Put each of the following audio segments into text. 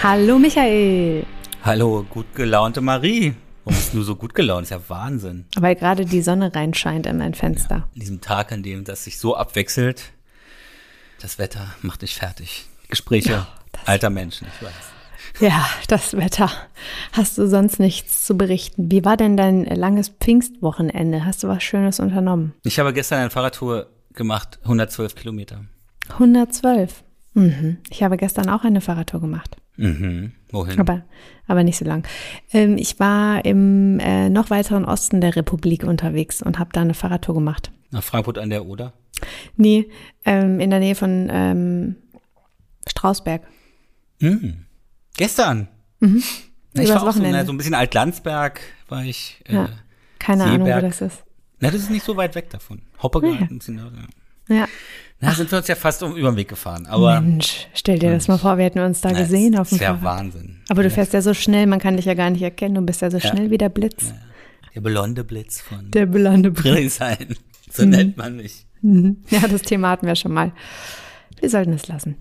Hallo Michael. Hallo, gut gelaunte Marie. Warum bist du so gut gelaunt? Das ist ja Wahnsinn. Weil gerade die Sonne reinscheint in mein Fenster. Ja, an diesem Tag, an dem das sich so abwechselt, das Wetter macht dich fertig. Gespräche alter Menschen, ich weiß. Ja, das Wetter. Hast du sonst nichts zu berichten? Wie war denn dein langes Pfingstwochenende? Hast du was Schönes unternommen? Ich habe gestern eine Fahrradtour gemacht, 112 Kilometer. 112? Mhm. Ich habe gestern auch eine Fahrradtour gemacht. Mhm. Wohin? Aber nicht so lang. Ich war im noch weiteren Osten der Republik unterwegs und habe da eine Fahrradtour gemacht. Nach Frankfurt an der Oder? Nee, in der Nähe von Strausberg. Mhm. Gestern? Mhm. Ich war auch Wochenende. so ein bisschen Altlandsberg, war ich. Keine Seeberg. Ahnung, wo das ist. Na, das ist nicht so weit weg davon. Hoppegarten. Ja. Na, sind wir uns ja fast über den Weg gefahren. Aber Mensch, stell dir das mal vor, wir hätten uns da gesehen auf dem Fahrrad. Das ist ja Wahnsinn. Aber du fährst ja so schnell, man kann dich ja gar nicht erkennen. Du bist ja so schnell wie der Blitz. Ja. Der blonde Blitz von Der blonde Blitz. Friedrichshain. So nennt man mich. Ja, das Thema hatten wir schon mal. Wir sollten es lassen.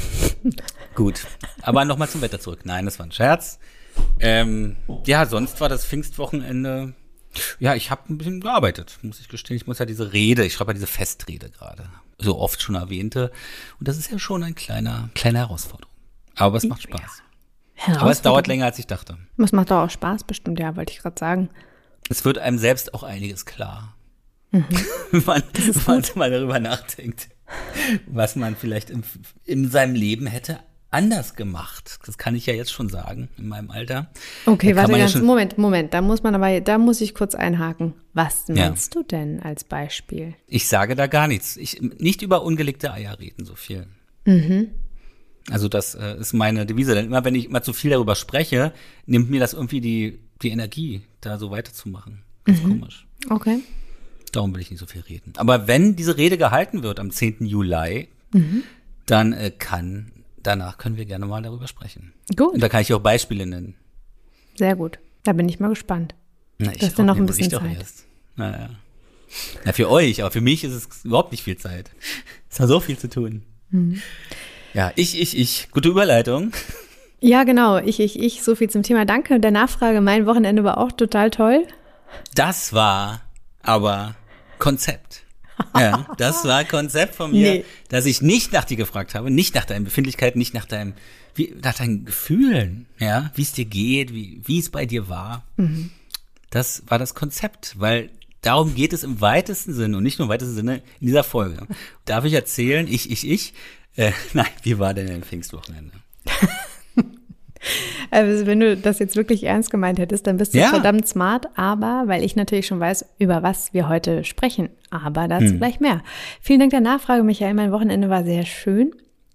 Gut, aber nochmal zum Wetter zurück. Nein, das war ein Scherz. Ja, sonst war das Pfingstwochenende. Ja, ich habe ein bisschen gearbeitet, muss ich gestehen. Ich muss ja ich schreibe ja diese Festrede gerade, so oft schon erwähnte. Und das ist ja schon eine kleine Herausforderung. Aber es macht Spaß. Aber es dauert länger, als ich dachte. Es macht doch auch Spaß, bestimmt, ja, wollte ich gerade sagen. Es wird einem selbst auch einiges klar. Wenn man mal darüber nachdenkt, was man vielleicht in seinem Leben hätte anders gemacht. Das kann ich ja jetzt schon sagen, in meinem Alter. Okay, warte, Moment, da muss ich kurz einhaken. Was meinst du denn als Beispiel? Ich sage da gar nichts. Nicht über ungelegte Eier reden so viel. Mhm. Also das ist meine Devise. Denn immer wenn ich mal zu viel darüber spreche, nimmt mir das irgendwie die Energie, da so weiterzumachen. Ganz komisch. Okay. Darum will ich nicht so viel reden. Aber wenn diese Rede gehalten wird am 10. Juli, dann danach können wir gerne mal darüber sprechen. Gut. Und da kann ich auch Beispiele nennen. Sehr gut. Da bin ich mal gespannt. Na, das ist ja noch ein bisschen Zeit. Naja. Na, für euch, aber für mich ist es überhaupt nicht viel Zeit. Es hat so viel zu tun. Mhm. Ja, ich. Gute Überleitung. Ja, genau. Ich. So viel zum Thema. Danke der Nachfrage. Mein Wochenende war auch total toll. Das war aber Konzept. Ja, das war Konzept von mir, dass ich nicht nach dir gefragt habe, nicht nach deinen Befindlichkeiten, nicht nach deinen Gefühlen, ja, wie es dir geht, wie es bei dir war. Mhm. Das war das Konzept, weil darum geht es im weitesten Sinne und nicht nur im weitesten Sinne in dieser Folge. Darf ich erzählen, nein, wie war denn dein Pfingstwochenende? Also wenn du das jetzt wirklich ernst gemeint hättest, dann bist du verdammt smart, aber weil ich natürlich schon weiß, über was wir heute sprechen, aber dazu gleich mehr. Vielen Dank der Nachfrage, Michael, mein Wochenende war sehr schön.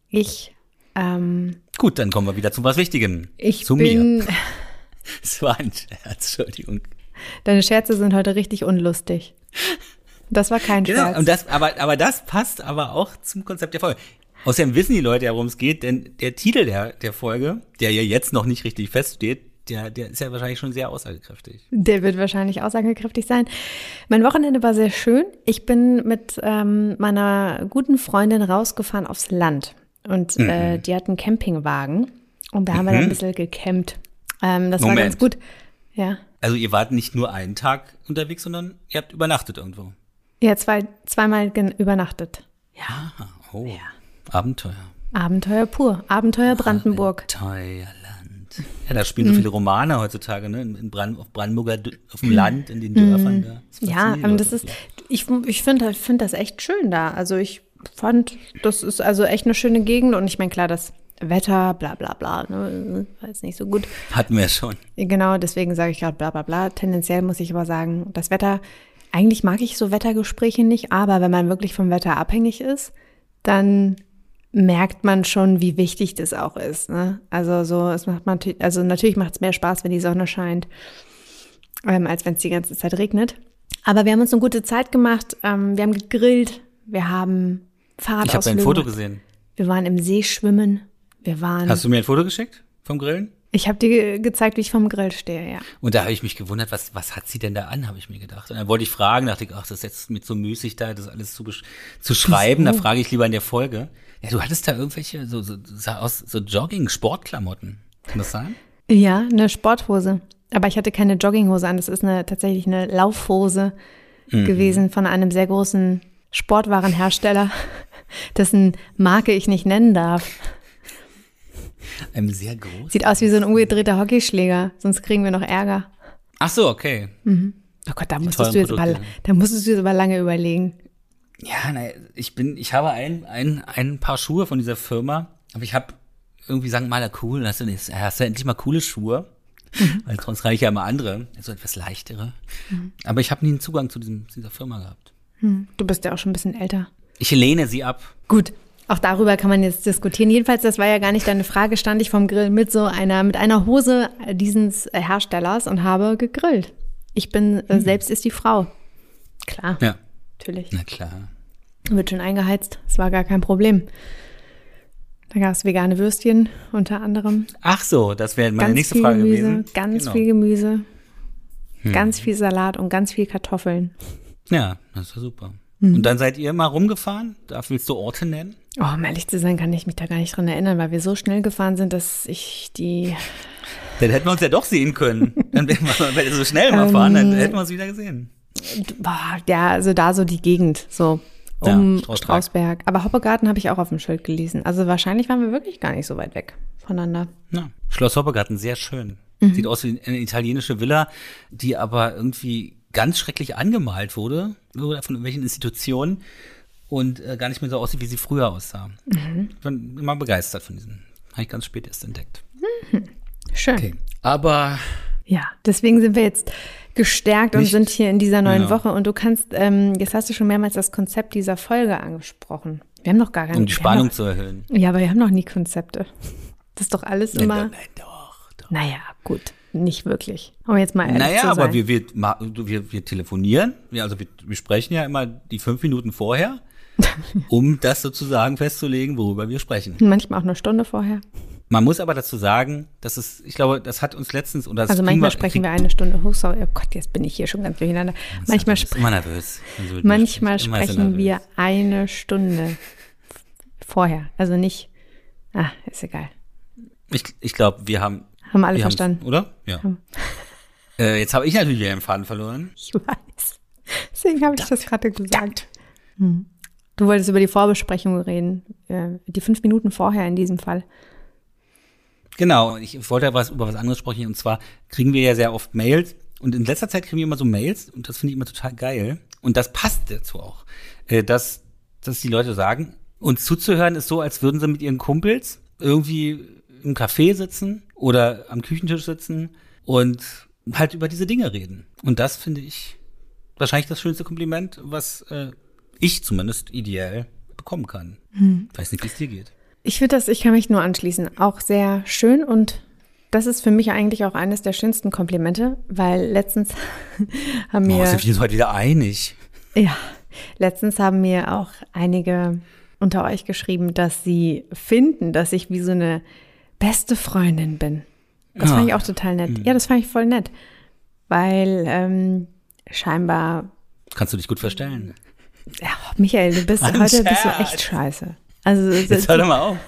Gut, dann kommen wir wieder zu was Wichtigem, mir. Es war ein Scherz, Entschuldigung. Deine Scherze sind heute richtig unlustig. Das war kein Scherz. Und aber das passt aber auch zum Konzept der Folge. Außerdem wissen die Leute ja, worum es geht, denn der Titel der Folge, der ja jetzt noch nicht richtig feststeht, der ist ja wahrscheinlich schon sehr aussagekräftig. Der wird wahrscheinlich aussagekräftig sein. Mein Wochenende war sehr schön. Ich bin mit meiner guten Freundin rausgefahren aufs Land. Und die hat einen Campingwagen. Und da haben wir dann ein bisschen gecampt. Das war ganz gut. Ja. Also ihr wart nicht nur einen Tag unterwegs, sondern ihr habt übernachtet irgendwo. Ja, zweimal übernachtet. Ja. Oh. Ja. Abenteuer pur. Abenteuer Brandenburg. Abenteuerland. Ja, da spielen so viele Romane heutzutage, ne? Auf dem Land, in den Dörfern da. Ja, ich finde das echt schön da. Also ich fand, das ist also echt eine schöne Gegend und ich meine, klar, das Wetter, bla bla bla, ne, war jetzt nicht so gut. Hatten wir schon. Genau, deswegen sage ich gerade bla bla bla. Tendenziell muss ich aber sagen, das Wetter, eigentlich mag ich so Wettergespräche nicht, aber wenn man wirklich vom Wetter abhängig ist, dann merkt man schon, wie wichtig das auch ist, ne? Also natürlich macht es mehr Spaß, wenn die Sonne scheint, als wenn es die ganze Zeit regnet. Aber wir haben uns eine gute Zeit gemacht. Wir haben gegrillt, wir haben Fahrradausflüge. Ich habe dein Foto gesehen. Wir waren im See schwimmen. Hast du mir ein Foto geschickt vom Grillen? Ich habe dir gezeigt, wie ich vom Grill stehe, ja. Und da habe ich mich gewundert, was hat sie denn da an, habe ich mir gedacht. Und dann wollte ich fragen, dachte ich, ach, das ist jetzt mit so müßig da, das alles zu schreiben, da frage ich lieber in der Folge. Ja, du hattest da irgendwelche, sah aus, so Jogging-Sportklamotten. Kann das sein? Ja, eine Sporthose. Aber ich hatte keine Jogginghose an. Das ist tatsächlich eine Laufhose gewesen von einem sehr großen Sportwarenhersteller, dessen Marke ich nicht nennen darf. Einem sehr großen? Sieht aus wie so ein umgedrehter Hockeyschläger, sonst kriegen wir noch Ärger. Ach so, okay. Mhm. Oh Gott, da musstest du jetzt aber lange überlegen. Ja, ich habe ein paar Schuhe von dieser Firma, aber ich habe irgendwie sagen, mal cool, hast du endlich mal coole Schuhe? Weil sonst reiche ich ja immer andere, so etwas leichtere. Aber ich habe nie einen Zugang zu dieser Firma gehabt. Du bist ja auch schon ein bisschen älter. Ich lehne sie ab. Gut, auch darüber kann man jetzt diskutieren. Jedenfalls, das war ja gar nicht deine Frage, stand ich vom Grill mit einer Hose dieses Herstellers und habe gegrillt. Ich bin, selbst ist die Frau. Klar, ja. Natürlich. Na klar. Wird schon eingeheizt, das war gar kein Problem. Da gab es vegane Würstchen unter anderem. Ach so, das wäre meine nächste Frage gewesen. Ganz viel Gemüse, ganz viel Salat und ganz viel Kartoffeln. Ja, das war super. Und dann seid ihr mal rumgefahren? Willst du Orte nennen? Oh, um ehrlich zu sein, kann ich mich da gar nicht dran erinnern, weil wir so schnell gefahren sind, dass ich die... Dann hätten wir uns ja doch sehen können. Wenn wir so schnell mal fahren, dann hätten wir uns wieder gesehen. Ja, also da so die Gegend, so um Strausberg. Aber Hoppegarten habe ich auch auf dem Schild gelesen. Also wahrscheinlich waren wir wirklich gar nicht so weit weg voneinander. Ja. Schloss Hoppegarten, sehr schön. Sieht aus wie eine italienische Villa, die aber irgendwie ganz schrecklich angemalt wurde, von irgendwelchen Institutionen und gar nicht mehr so aussieht, wie sie früher aussah. Ich bin immer begeistert von diesen. Habe ich ganz spät erst entdeckt. Schön. Okay. Aber ja, deswegen sind wir jetzt gestärkt und sind hier in dieser neuen Woche. Und du kannst, jetzt hast du schon mehrmals das Konzept dieser Folge angesprochen. Wir haben noch gar keine. Um die Spannung zu erhöhen. Ja, aber wir haben noch nie Konzepte. Das ist doch alles immer. Nein, doch. Naja, gut, nicht wirklich. Um jetzt mal ehrlich zu sein. Aber wir telefonieren. Wir sprechen ja immer die 5 Minuten vorher, um das sozusagen festzulegen, worüber wir sprechen. Manchmal auch eine Stunde vorher. Man muss aber dazu sagen, ich glaube, das hat uns letztens, also manchmal sprechen wir eine Stunde. Oh, sorry, oh Gott, jetzt bin ich hier schon ganz durcheinander. Manchmal immer nervös. Manchmal sprechen wir eine Stunde vorher. Also nicht, ist egal. Ich glaube, wir haben alle verstanden. Oder? Ja. Jetzt habe ich natürlich wieder den Faden verloren. Ich weiß. Deswegen habe ich das gerade gesagt. Du wolltest über die Vorbesprechung reden. Die 5 Minuten vorher in diesem Fall. Genau, ich wollte über was anderes sprechen, und zwar kriegen wir ja sehr oft Mails, und in letzter Zeit kriegen wir immer so Mails, und das finde ich immer total geil, und das passt dazu auch, dass die Leute sagen, uns zuzuhören ist so, als würden sie mit ihren Kumpels irgendwie im Café sitzen oder am Küchentisch sitzen und halt über diese Dinge reden. Und das finde ich wahrscheinlich das schönste Kompliment, was ich zumindest ideell bekommen kann. Weiß nicht, wie es dir geht. Ich kann mich nur anschließen. Auch sehr schön, und das ist für mich eigentlich auch eines der schönsten Komplimente, weil letztens haben mir... sind wir uns heute wieder einig. Ja, letztens haben mir auch einige unter euch geschrieben, dass sie finden, dass ich wie so eine beste Freundin bin. Das fand ich auch total nett. Ja, das fand ich voll nett, weil scheinbar... Kannst du dich gut verstellen? Ja, Michael, heute bist du echt scheiße. Also, jetzt hör doch mal auf.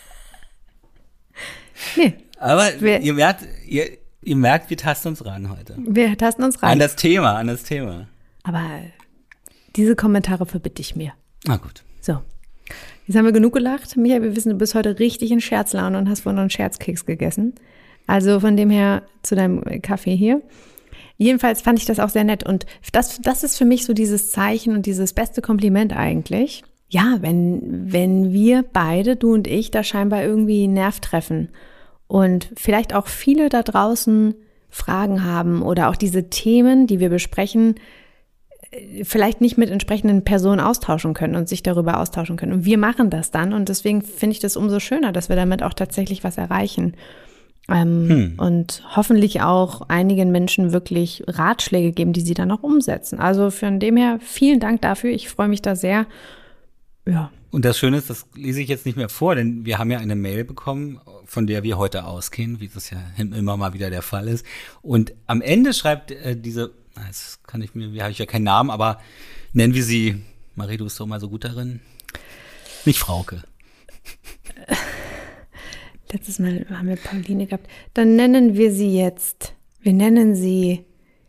Nee. Aber ihr merkt, wir tasten uns ran heute. Wir tasten uns ran. An das Thema. Aber diese Kommentare verbitte ich mir. Na gut. So. Jetzt haben wir genug gelacht. Michael, wir wissen, du bist heute richtig in Scherzlaune und hast vorhin noch einen Scherzkeks gegessen. Also von dem her zu deinem Kaffee hier. Jedenfalls fand ich das auch sehr nett. Und das ist für mich so dieses Zeichen und dieses beste Kompliment eigentlich. Ja, wenn wir beide, du und ich, da scheinbar irgendwie einen Nerv treffen und vielleicht auch viele da draußen Fragen haben oder auch diese Themen, die wir besprechen, vielleicht nicht mit entsprechenden Personen austauschen können und sich darüber austauschen können. Und wir machen das dann, und deswegen finde ich das umso schöner, dass wir damit auch tatsächlich was erreichen. Und hoffentlich auch einigen Menschen wirklich Ratschläge geben, die sie dann auch umsetzen. Also von dem her, vielen Dank dafür. Ich freue mich da sehr. Ja. Und das Schöne ist, das lese ich jetzt nicht mehr vor, denn wir haben ja eine Mail bekommen, von der wir heute ausgehen, wie das ja immer mal wieder der Fall ist. Und am Ende schreibt habe ich ja keinen Namen, aber nennen wir sie, Marie, du bist doch mal so gut darin. Nicht Frauke. Letztes Mal haben wir Pauline gehabt. Dann nennen wir sie jetzt, wir nennen sie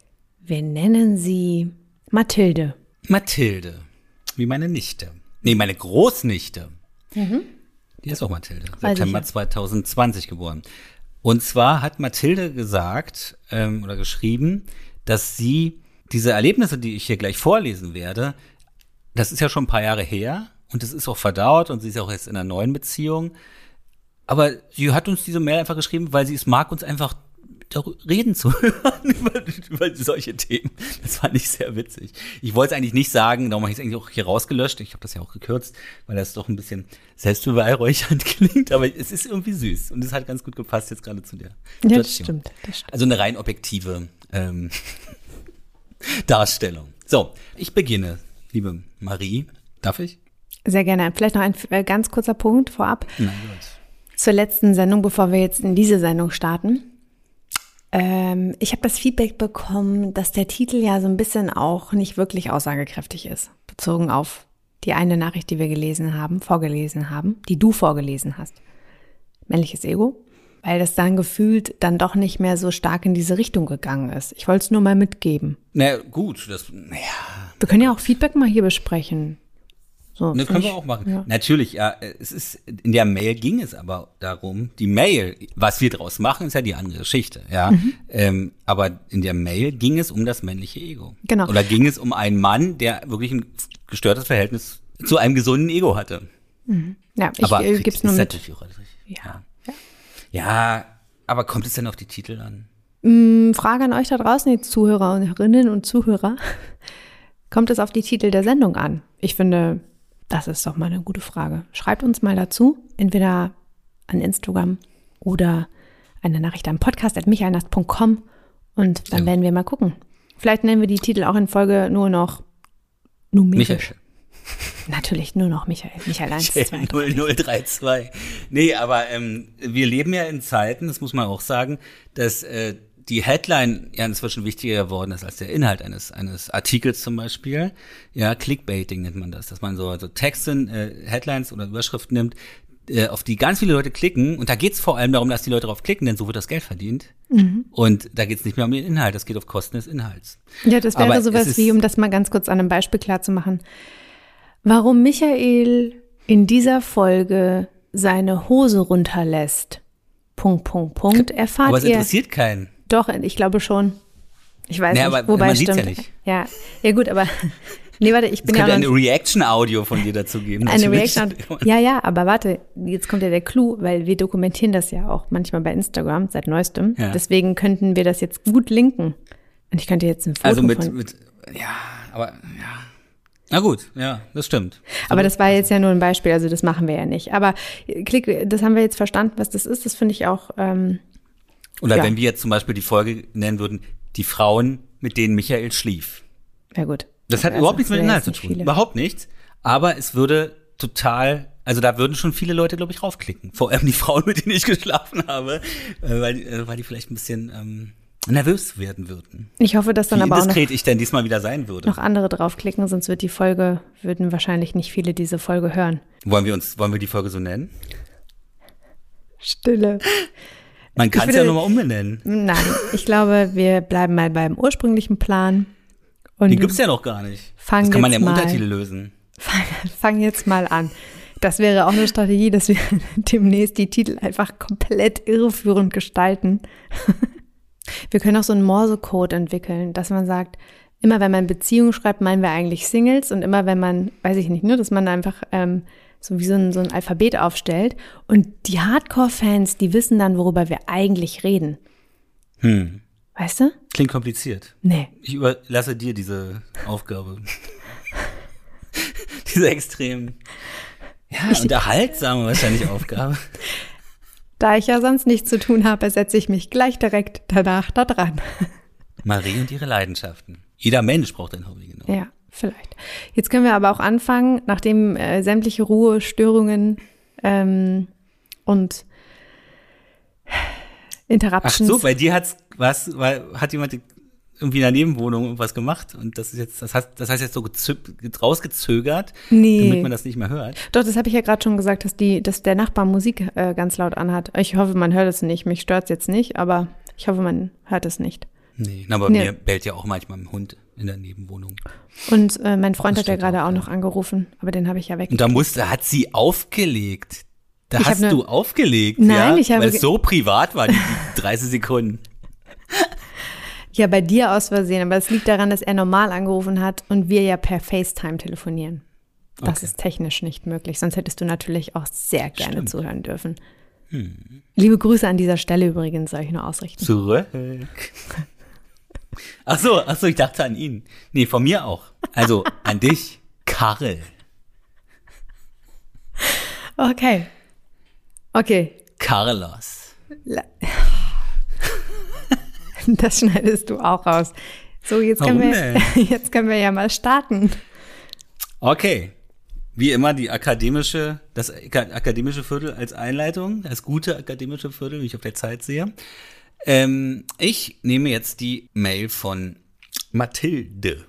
Mathilde. Mathilde, wie meine Nichte. Nee, meine Großnichte. Die ist auch Mathilde, September 2020 geboren. Und zwar hat Mathilde gesagt oder geschrieben, dass sie diese Erlebnisse, die ich hier gleich vorlesen werde, das ist ja schon ein paar Jahre her und es ist auch verdaut und sie ist auch jetzt in einer neuen Beziehung. Aber sie hat uns diese Mail einfach geschrieben, weil sie es mag, uns einfach reden zu hören über solche Themen. Das fand ich sehr witzig. Ich wollte es eigentlich nicht sagen, darum habe ich es eigentlich auch hier rausgelöscht. Ich habe das ja auch gekürzt, weil das doch ein bisschen selbstbeweihräuchernd klingt, aber es ist irgendwie süß und es hat ganz gut gepasst jetzt gerade zu der Situation. Ja, das stimmt. Also eine rein objektive Darstellung. So, ich beginne, liebe Marie. Darf ich? Sehr gerne. Vielleicht noch ein ganz kurzer Punkt vorab. Na gut. Zur letzten Sendung, bevor wir jetzt in diese Sendung starten. Ich habe das Feedback bekommen, dass der Titel ja so ein bisschen auch nicht wirklich aussagekräftig ist, bezogen auf die eine Nachricht, die wir vorgelesen haben, die du vorgelesen hast. Männliches Ego, weil das dann gefühlt dann doch nicht mehr so stark in diese Richtung gegangen ist. Ich wollte es nur mal mitgeben. Na gut, wir können ja auch Feedback mal hier besprechen. So, das können wir auch machen. Ja. Natürlich, ja, in der Mail ging es aber darum, die Mail, was wir draus machen, ist ja die andere Geschichte, ja. Aber in der Mail ging es um das männliche Ego. Genau. Oder ging es um einen Mann, der wirklich ein gestörtes Verhältnis zu einem gesunden Ego hatte. Ja, ich gebe es nur mit. Ja, aber kommt es denn auf die Titel an? Frage an euch da draußen, die Zuhörerinnen und Zuhörer. Kommt es auf die Titel der Sendung an? Ich finde, das ist doch mal eine gute Frage. Schreibt uns mal dazu, entweder an Instagram oder eine Nachricht an podcast@michaelnast.com und dann werden wir mal gucken. Vielleicht nennen wir die Titel auch in Folge nur noch numerisch. Michael. Natürlich nur noch Michael 1, 2, 0032. Nee, aber wir leben ja in Zeiten, das muss man auch sagen, dass die Headline ja inzwischen wichtiger geworden ist als der Inhalt eines Artikels zum Beispiel. Ja, Clickbaiting nennt man das, dass man so Texte, Headlines oder Überschriften nimmt, auf die ganz viele Leute klicken. Und da geht's vor allem darum, dass die Leute darauf klicken, denn so wird das Geld verdient. Und da geht's nicht mehr um den Inhalt, das geht auf Kosten des Inhalts. Ja, das wäre sowas wie, um das mal ganz kurz an einem Beispiel klar zu machen, warum Michael in dieser Folge seine Hose runterlässt. .. Erfahrt aber es ihr. interessiert keinen. Doch, ich glaube schon. Ich weiß nicht, aber wobei man stimmt. sieht's ja nicht. Ja gut, aber nee, warte, ich bin ja noch eine Reaction-Audio von dir dazu geben. Eine Reaction. Ja, aber warte, jetzt kommt ja der Clou, weil wir dokumentieren das ja auch manchmal bei Instagram seit neuestem. Ja. Deswegen könnten wir das jetzt gut linken. Und ich könnte jetzt ein Foto Na gut, ja, das stimmt. Aber das war jetzt ja nur ein Beispiel, also das machen wir ja nicht. Aber das haben wir jetzt verstanden, was das ist. Das finde ich auch. Oder wenn wir jetzt zum Beispiel die Folge nennen würden, die Frauen, mit denen Michael schlief. Ja gut. Das hat überhaupt nichts mit Inhalt zu tun. Überhaupt nichts. Aber es würde total, also da würden schon viele Leute, glaube ich, raufklicken. Vor allem die Frauen, mit denen ich geschlafen habe, weil die vielleicht ein bisschen nervös werden würden. Ich hoffe, dass dann aber auch noch, wie indiskret ich denn diesmal wieder sein würde. Noch andere draufklicken, sonst würden wahrscheinlich nicht viele diese Folge hören. Wollen wir die Folge so nennen? Stille. Man kann es ja nochmal umbenennen. Nein, ich glaube, wir bleiben mal beim ursprünglichen Plan. Und den gibt's ja noch gar nicht. Das kann man ja im Untertitel lösen. Fang jetzt mal an. Das wäre auch eine Strategie, dass wir demnächst die Titel einfach komplett irreführend gestalten. Wir können auch so einen Morsecode entwickeln, dass man sagt, immer wenn man Beziehungen schreibt, meinen wir eigentlich Singles und immer wenn man, weiß ich nicht, dass man einfach so wie so ein Alphabet aufstellt und die Hardcore-Fans, die wissen dann, worüber wir eigentlich reden. Weißt du? Klingt kompliziert. Nee. Ich überlasse dir diese Aufgabe. Diese extrem unterhaltsame wahrscheinlich Aufgabe. Da ich ja sonst nichts zu tun habe, setze ich mich gleich direkt danach da dran. Marie und ihre Leidenschaften. Jeder Mensch braucht ein Hobby, genau. Ja, vielleicht. Jetzt können wir aber auch anfangen, nachdem sämtliche Ruhestörungen und Interruptions. Ach so, bei dir hat jemand irgendwie in der Nebenwohnung irgendwas gemacht und das heißt jetzt so rausgezögert, Nee. damit man das nicht mehr hört. Doch, das habe ich ja gerade schon gesagt, dass der Nachbar Musik ganz laut anhat. Ich hoffe, man hört es nicht. Mich stört es jetzt nicht, aber ich hoffe, man hört es nicht. Nee, aber mir bellt ja auch manchmal ein Hund in der Nebenwohnung. Und mein Freund hat ja stimmt gerade auch, auch ja. noch angerufen, aber den habe ich ja weg. Und da hat sie aufgelegt. Ich hab Du aufgelegt, Nein, ich habe weil es so privat war, die 30 Sekunden. Ja, bei dir aus Versehen, aber es liegt daran, dass er normal angerufen hat und wir ja per FaceTime telefonieren. Das Okay. ist technisch nicht möglich, sonst hättest du natürlich auch sehr gerne Stimmt. zuhören dürfen. Liebe Grüße an dieser Stelle übrigens, soll ich nur ausrichten. Zurück. Ach so, ich dachte an ihn. Nee, von mir auch. Also an dich, Karel. Okay. Carlos. Das schneidest du auch raus. So, jetzt können wir ja mal starten. Okay. Wie immer das akademische Viertel als Einleitung, das gute akademische Viertel, wie ich auf der Zeit sehe. Ich nehme jetzt die Mail von Mathilde.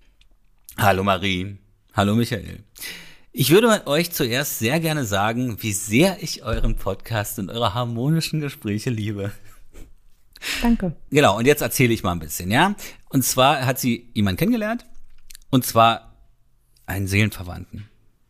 Hallo Marie. Hallo Michael. Ich würde euch zuerst sehr gerne sagen, wie sehr ich euren Podcast und eure harmonischen Gespräche liebe. Danke. Genau, und jetzt erzähle ich mal ein bisschen, ja. Und zwar hat sie jemanden kennengelernt, und zwar einen Seelenverwandten.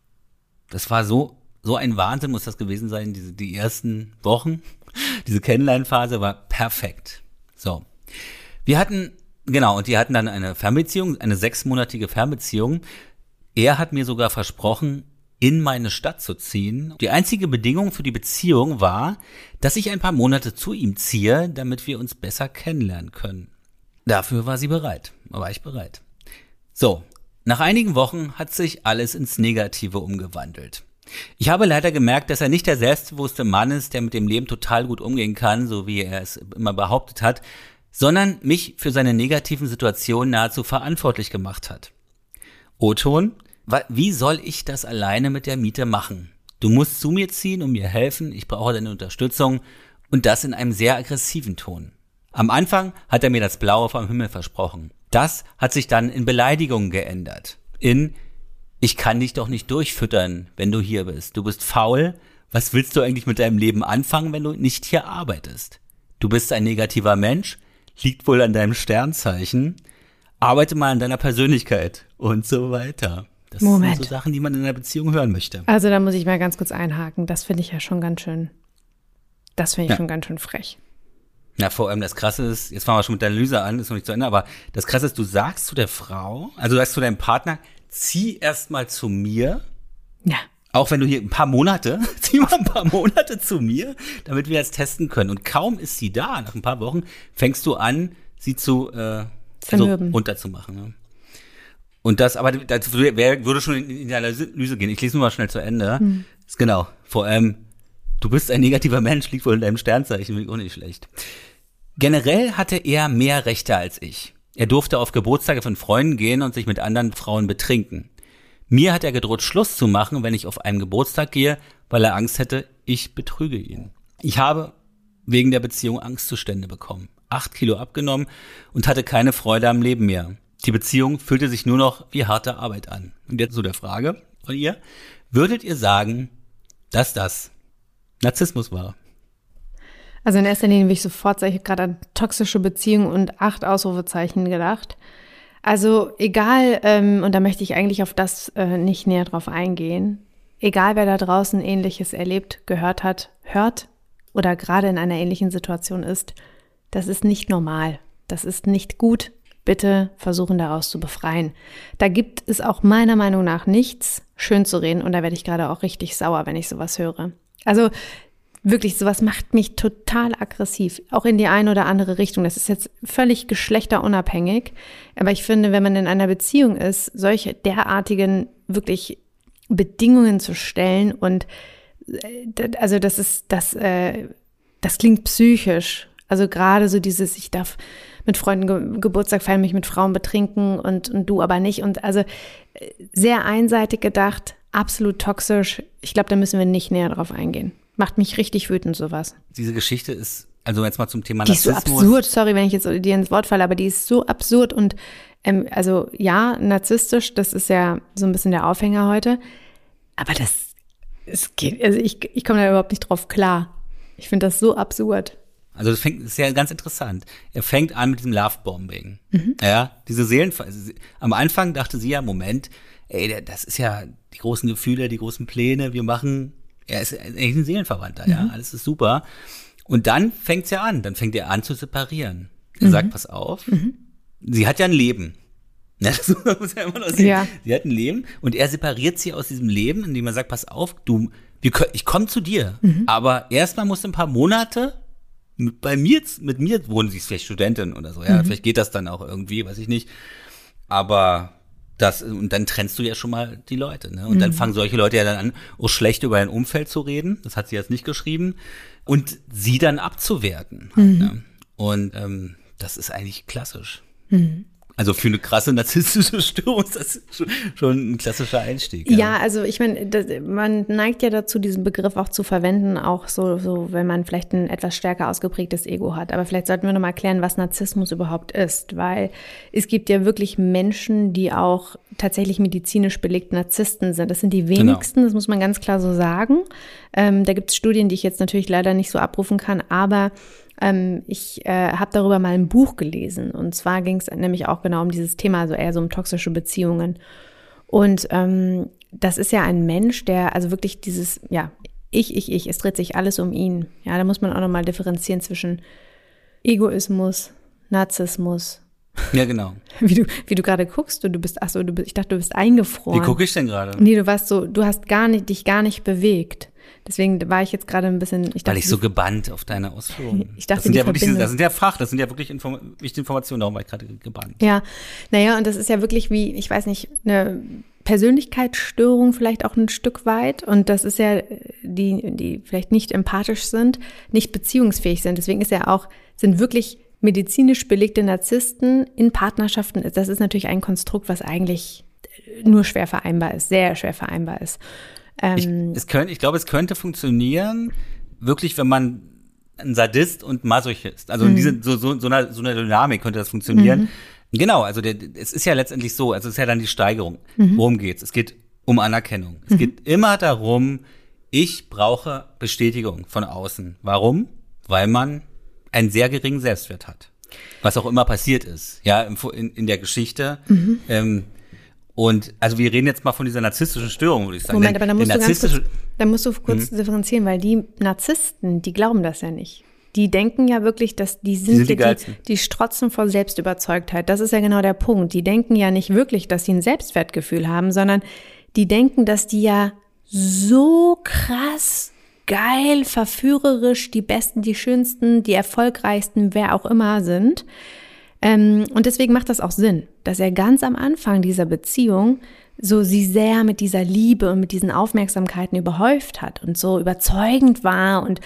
Das war so ein Wahnsinn muss das gewesen sein, die ersten Wochen. Diese Kennenlernphase war perfekt. So. Die hatten dann eine Fernbeziehung, eine 6-monatige Fernbeziehung. Er hat mir sogar versprochen, in meine Stadt zu ziehen. Die einzige Bedingung für die Beziehung war, dass ich ein paar Monate zu ihm ziehe, damit wir uns besser kennenlernen können. Dafür war ich bereit. So, nach einigen Wochen hat sich alles ins Negative umgewandelt. Ich habe leider gemerkt, dass er nicht der selbstbewusste Mann ist, der mit dem Leben total gut umgehen kann, so wie er es immer behauptet hat, sondern mich für seine negativen Situationen nahezu verantwortlich gemacht hat. O-Ton: Wie soll ich das alleine mit der Miete machen? Du musst zu mir ziehen und mir helfen, ich brauche deine Unterstützung, und das in einem sehr aggressiven Ton. Am Anfang hat er mir das Blaue vom Himmel versprochen. Das hat sich dann in Beleidigungen geändert. Ich kann dich doch nicht durchfüttern, wenn du hier bist. Du bist faul. Was willst du eigentlich mit deinem Leben anfangen, wenn du nicht hier arbeitest? Du bist ein negativer Mensch, liegt wohl an deinem Sternzeichen. Arbeite mal an deiner Persönlichkeit und so weiter. Das Moment. sind so Sachen, die man in einer Beziehung hören möchte. Also da muss ich mal ganz kurz einhaken. Das finde ich ja schon ganz schön. Das finde ich schon ganz schön frech. Na, vor allem das Krasse ist, jetzt fangen wir schon mit der Analyse an, ist noch nicht zu Ende, aber das Krasse ist, du sagst zu der Frau, also du sagst zu deinem Partner, zieh erst mal zu mir. Ja. Auch wenn du hier zieh mal ein paar Monate zu mir, damit wir das testen können. Und kaum ist sie da, nach ein paar Wochen, fängst du an, sie runterzumachen. Ne? Und das würde schon in die Analyse gehen. Ich lese nur mal schnell zu Ende. Ist genau. Vor allem, du bist ein negativer Mensch, liegt wohl in deinem Sternzeichen, finde ich auch nicht schlecht. Generell hatte er mehr Rechte als ich. Er durfte auf Geburtstage von Freunden gehen und sich mit anderen Frauen betrinken. Mir hat er gedroht, Schluss zu machen, wenn ich auf einen Geburtstag gehe, weil er Angst hätte, ich betrüge ihn. Ich habe wegen der Beziehung Angstzustände bekommen, 8 Kilo abgenommen und hatte keine Freude am Leben mehr. Die Beziehung fühlte sich nur noch wie harte Arbeit an. Und jetzt so der Frage von ihr: Würdet ihr sagen, dass das Narzissmus war? Also in erster Linie will ich sofort, ich habe gerade an toxische Beziehungen und 8 Ausrufezeichen gedacht. Also egal, und da möchte ich eigentlich auf das nicht näher drauf eingehen, egal wer da draußen Ähnliches erlebt, gehört hat, hört oder gerade in einer ähnlichen Situation ist, das ist nicht normal, das ist nicht gut. Bitte versuchen, daraus zu befreien. Da gibt es auch meiner Meinung nach nichts schön zu reden und da werde ich gerade auch richtig sauer, wenn ich sowas höre. Also wirklich, sowas macht mich total aggressiv, auch in die eine oder andere Richtung. Das ist jetzt völlig geschlechterunabhängig, aber ich finde, wenn man in einer Beziehung ist, solche derartigen wirklich Bedingungen zu stellen und also das klingt psychisch. Also gerade so dieses, ich darf mit Freunden Geburtstag feiern, mich mit Frauen betrinken und du aber nicht. Und also sehr einseitig gedacht, absolut toxisch. Ich glaube, da müssen wir nicht näher drauf eingehen. Macht mich richtig wütend, sowas. Diese Geschichte ist also jetzt mal zum Thema Die ist so Narzissmus. absurd, sorry, wenn ich jetzt dir ins Wort falle, aber die ist so absurd und also ja, narzisstisch, das ist ja so ein bisschen der Aufhänger heute, aber es geht, also ich komme da überhaupt nicht drauf klar. Ich finde das so absurd. Also das ist ja ganz interessant. Er fängt an mit diesem Love-Bombing. Ja, diese am Anfang dachte sie ja, Moment, ey, das ist ja die großen Gefühle, die großen Pläne, er ist eigentlich ein Seelenverwandter, ja, alles ist super. Und dann fängt's ja an, dann fängt er an zu separieren. Er sagt, pass auf, sie hat ja ein Leben. Ja, das muss ja immer noch sehen. Ja. Sie hat ein Leben und er separiert sie aus diesem Leben, indem er sagt, pass auf, ich komme zu dir, aber erstmal musst du ein paar Monate mit mir wohnen, sie ist vielleicht Studentin oder so, ja, vielleicht geht das dann auch irgendwie, weiß ich nicht, aber und dann trennst du ja schon mal die Leute, ne, und dann fangen solche Leute ja dann an, schlecht über ein Umfeld zu reden, das hat sie jetzt nicht geschrieben, und sie dann abzuwerten, halt, ne? Und das ist eigentlich klassisch. Also für eine krasse narzisstische Störung ist das schon ein klassischer Einstieg. Ja, also ich meine, man neigt ja dazu, diesen Begriff auch zu verwenden, auch so, wenn man vielleicht ein etwas stärker ausgeprägtes Ego hat. Aber vielleicht sollten wir nochmal klären, was Narzissmus überhaupt ist. Weil es gibt ja wirklich Menschen, die auch tatsächlich medizinisch belegt Narzissten sind. Das sind die wenigsten, Das muss man ganz klar so sagen. Da gibt es Studien, die ich jetzt natürlich leider nicht so abrufen kann, aber ich habe darüber mal ein Buch gelesen und zwar ging es nämlich auch genau um dieses Thema, also eher so um toxische Beziehungen und das ist ja ein Mensch, der also wirklich dieses, ja, es dreht sich alles um ihn, ja, da muss man auch nochmal differenzieren zwischen Egoismus, Narzissmus. Ja, genau. Wie du gerade guckst und ich dachte, du bist eingefroren. Wie gucke ich denn gerade? Nee, du hast dich gar nicht bewegt. Deswegen war ich jetzt gerade ein bisschen, weil ich so gebannt auf deine Ausführungen. Ich dachte, das sind ja wirklich wichtige Informationen, darum war ich gerade gebannt. Ja, naja, und das ist ja wirklich wie, ich weiß nicht, eine Persönlichkeitsstörung vielleicht auch ein Stück weit. Und das ist ja, die vielleicht nicht empathisch sind, nicht beziehungsfähig sind. Deswegen sind wirklich medizinisch belegte Narzissten in Partnerschaften, das ist natürlich ein Konstrukt, was eigentlich nur schwer vereinbar ist, sehr schwer vereinbar ist. Ich glaube, es könnte funktionieren, wirklich, wenn man ein Sadist und Masochist, also so eine Dynamik könnte das funktionieren. Genau, also es ist ja letztendlich so, also es ist ja dann die Steigerung. Worum geht's? Es geht um Anerkennung. Es geht immer darum, ich brauche Bestätigung von außen. Warum? Weil man einen sehr geringen Selbstwert hat. Was auch immer passiert ist, ja, in der Geschichte. Und also wir reden jetzt mal von dieser narzisstischen Störung, würde ich sagen. Moment, aber da musst du kurz differenzieren, weil die Narzissten, die glauben das ja nicht. Die denken ja wirklich, dass die strotzen vor Selbstüberzeugtheit. Das ist ja genau der Punkt. Die denken ja nicht wirklich, dass sie ein Selbstwertgefühl haben, sondern die denken, dass die ja so krass geil, verführerisch, die Besten, die Schönsten, die Erfolgreichsten, wer auch immer sind. Und deswegen macht das auch Sinn, dass er ganz am Anfang dieser Beziehung so sie sehr mit dieser Liebe und mit diesen Aufmerksamkeiten überhäuft hat und so überzeugend war und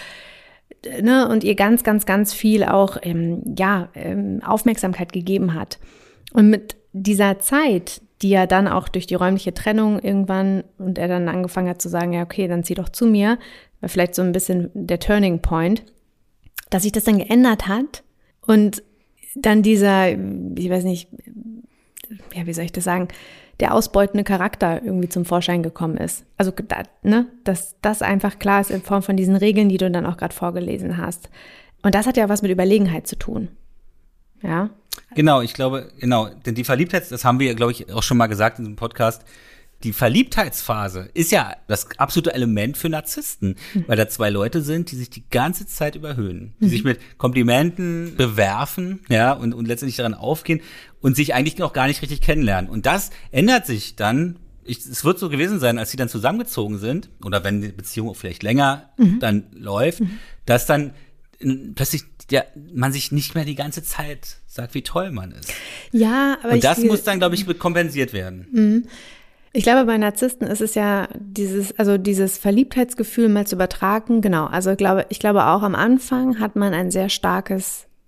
ihr ganz, ganz, ganz viel auch Aufmerksamkeit gegeben hat. Und mit dieser Zeit, die ja dann auch durch die räumliche Trennung irgendwann und er dann angefangen hat zu sagen, ja okay, dann zieh doch zu mir, war vielleicht so ein bisschen der Turning Point, dass sich das dann geändert hat und dann dieser, ich weiß nicht, ja, wie soll ich das sagen, der ausbeutende Charakter irgendwie zum Vorschein gekommen ist. Also, dass das einfach klar ist in Form von diesen Regeln, die du dann auch gerade vorgelesen hast. Und das hat ja was mit Überlegenheit zu tun. Ja. Genau, denn die Verliebtheit, das haben wir, glaube ich, auch schon mal gesagt in diesem Podcast, die Verliebtheitsphase ist ja das absolute Element für Narzissten, weil da zwei Leute sind, die sich die ganze Zeit überhöhen, die sich mit Komplimenten bewerfen, ja, und letztendlich daran aufgehen und sich eigentlich noch gar nicht richtig kennenlernen. Und das ändert sich dann, es wird so gewesen sein, als sie dann zusammengezogen sind, oder wenn die Beziehung vielleicht länger dann läuft, dass dann plötzlich man sich nicht mehr die ganze Zeit sagt, wie toll man ist. Ja, aber und das muss dann, glaube ich, kompensiert werden. Ich glaube, bei Narzissten ist es ja dieses Verliebtheitsgefühl mal zu übertragen. Genau, also ich glaube auch am Anfang hat man ein sehr starkes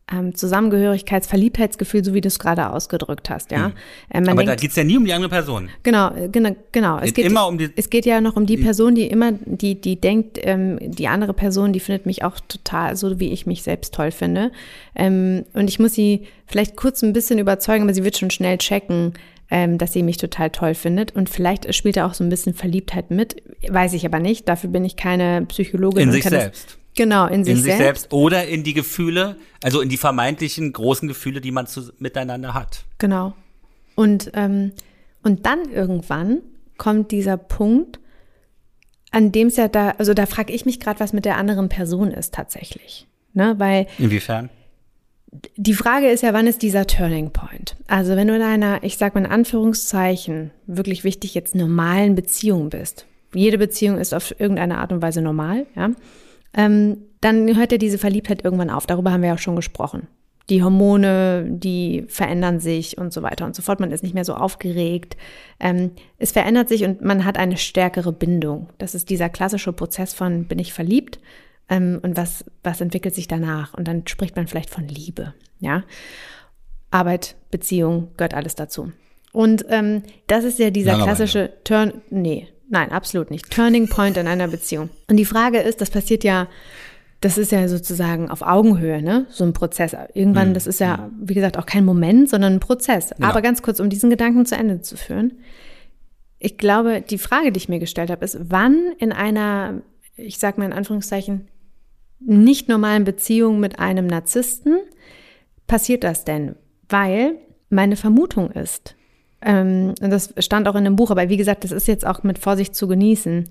Zusammengehörigkeits-, Verliebtheitsgefühl, so wie du es gerade ausgedrückt hast, ja. Aber denkt, da geht's ja nie um die andere Person. Genau. Es geht immer um es geht ja noch um die Person, die denkt, die andere Person, die findet mich auch total, so wie ich mich selbst toll finde. Und ich muss sie vielleicht kurz ein bisschen überzeugen, aber sie wird schon schnell checken, dass sie mich total toll findet. Und vielleicht spielt da auch so ein bisschen Verliebtheit mit, weiß ich aber nicht. Dafür bin ich keine Psychologin. In sich selbst. Genau, in sich selbst. Oder in die Gefühle, also in die vermeintlichen großen Gefühle, die man miteinander hat. Genau. Und dann irgendwann kommt dieser Punkt, an dem es ja da frage ich mich gerade, was mit der anderen Person ist tatsächlich. Ne? Weil inwiefern? Die Frage ist ja, wann ist dieser Turning Point? Also wenn du in einer, ich sag mal in Anführungszeichen, wirklich wichtig jetzt normalen Beziehung bist. Jede Beziehung ist auf irgendeine Art und Weise normal, ja. Dann hört ja diese Verliebtheit irgendwann auf. Darüber haben wir ja auch schon gesprochen. Die Hormone, die verändern sich und so weiter und so fort. Man ist nicht mehr so aufgeregt. Es verändert sich und man hat eine stärkere Bindung. Das ist dieser klassische Prozess von, bin ich verliebt? Und was entwickelt sich danach? Und dann spricht man vielleicht von Liebe, ja. Arbeit, Beziehung, gehört alles dazu. Und das ist ja dieser klassische Nein, absolut nicht. Turning Point in einer Beziehung. Und die Frage ist, das ist ja sozusagen auf Augenhöhe, ne? So ein Prozess. Irgendwann, das ist ja, wie gesagt, auch kein Moment, sondern ein Prozess. Genau. Aber ganz kurz, um diesen Gedanken zu Ende zu führen. Ich glaube, die Frage, die ich mir gestellt habe, ist, wann in einer, ich sag mal in Anführungszeichen, nicht normalen Beziehung mit einem Narzissten passiert das denn? Weil meine Vermutung ist, und das stand auch in dem Buch, aber wie gesagt, das ist jetzt auch mit Vorsicht zu genießen,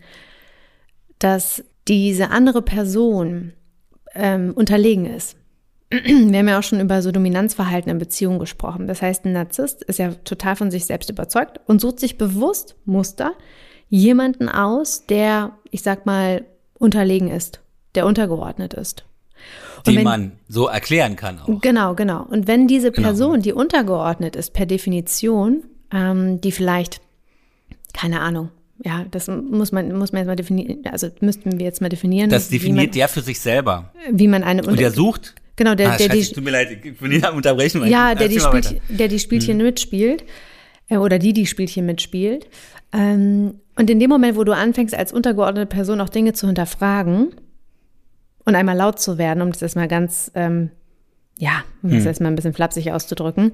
dass diese andere Person unterlegen ist. Wir haben ja auch schon über so Dominanzverhalten in Beziehungen gesprochen. Das heißt, ein Narzisst ist ja total von sich selbst überzeugt und sucht sich bewusst jemanden aus, der, ich sag mal, unterlegen ist, der untergeordnet ist. Die man so erklären kann auch. Genau. Und wenn diese Person, die untergeordnet ist, per Definition, die vielleicht, keine Ahnung, ja, das muss man jetzt mal definieren, also müssten wir jetzt mal definieren. Das definiert der für sich selber. Wie man eine und der sucht. Genau, tut mir leid, ich bin nicht am Unterbrechen. Ja, der die Spielchen mitspielt, oder die Spielchen mitspielt. Und in dem Moment, wo du anfängst, als untergeordnete Person auch Dinge zu hinterfragen und einmal laut zu werden, um das erstmal ganz, um das erstmal ein bisschen flapsig auszudrücken,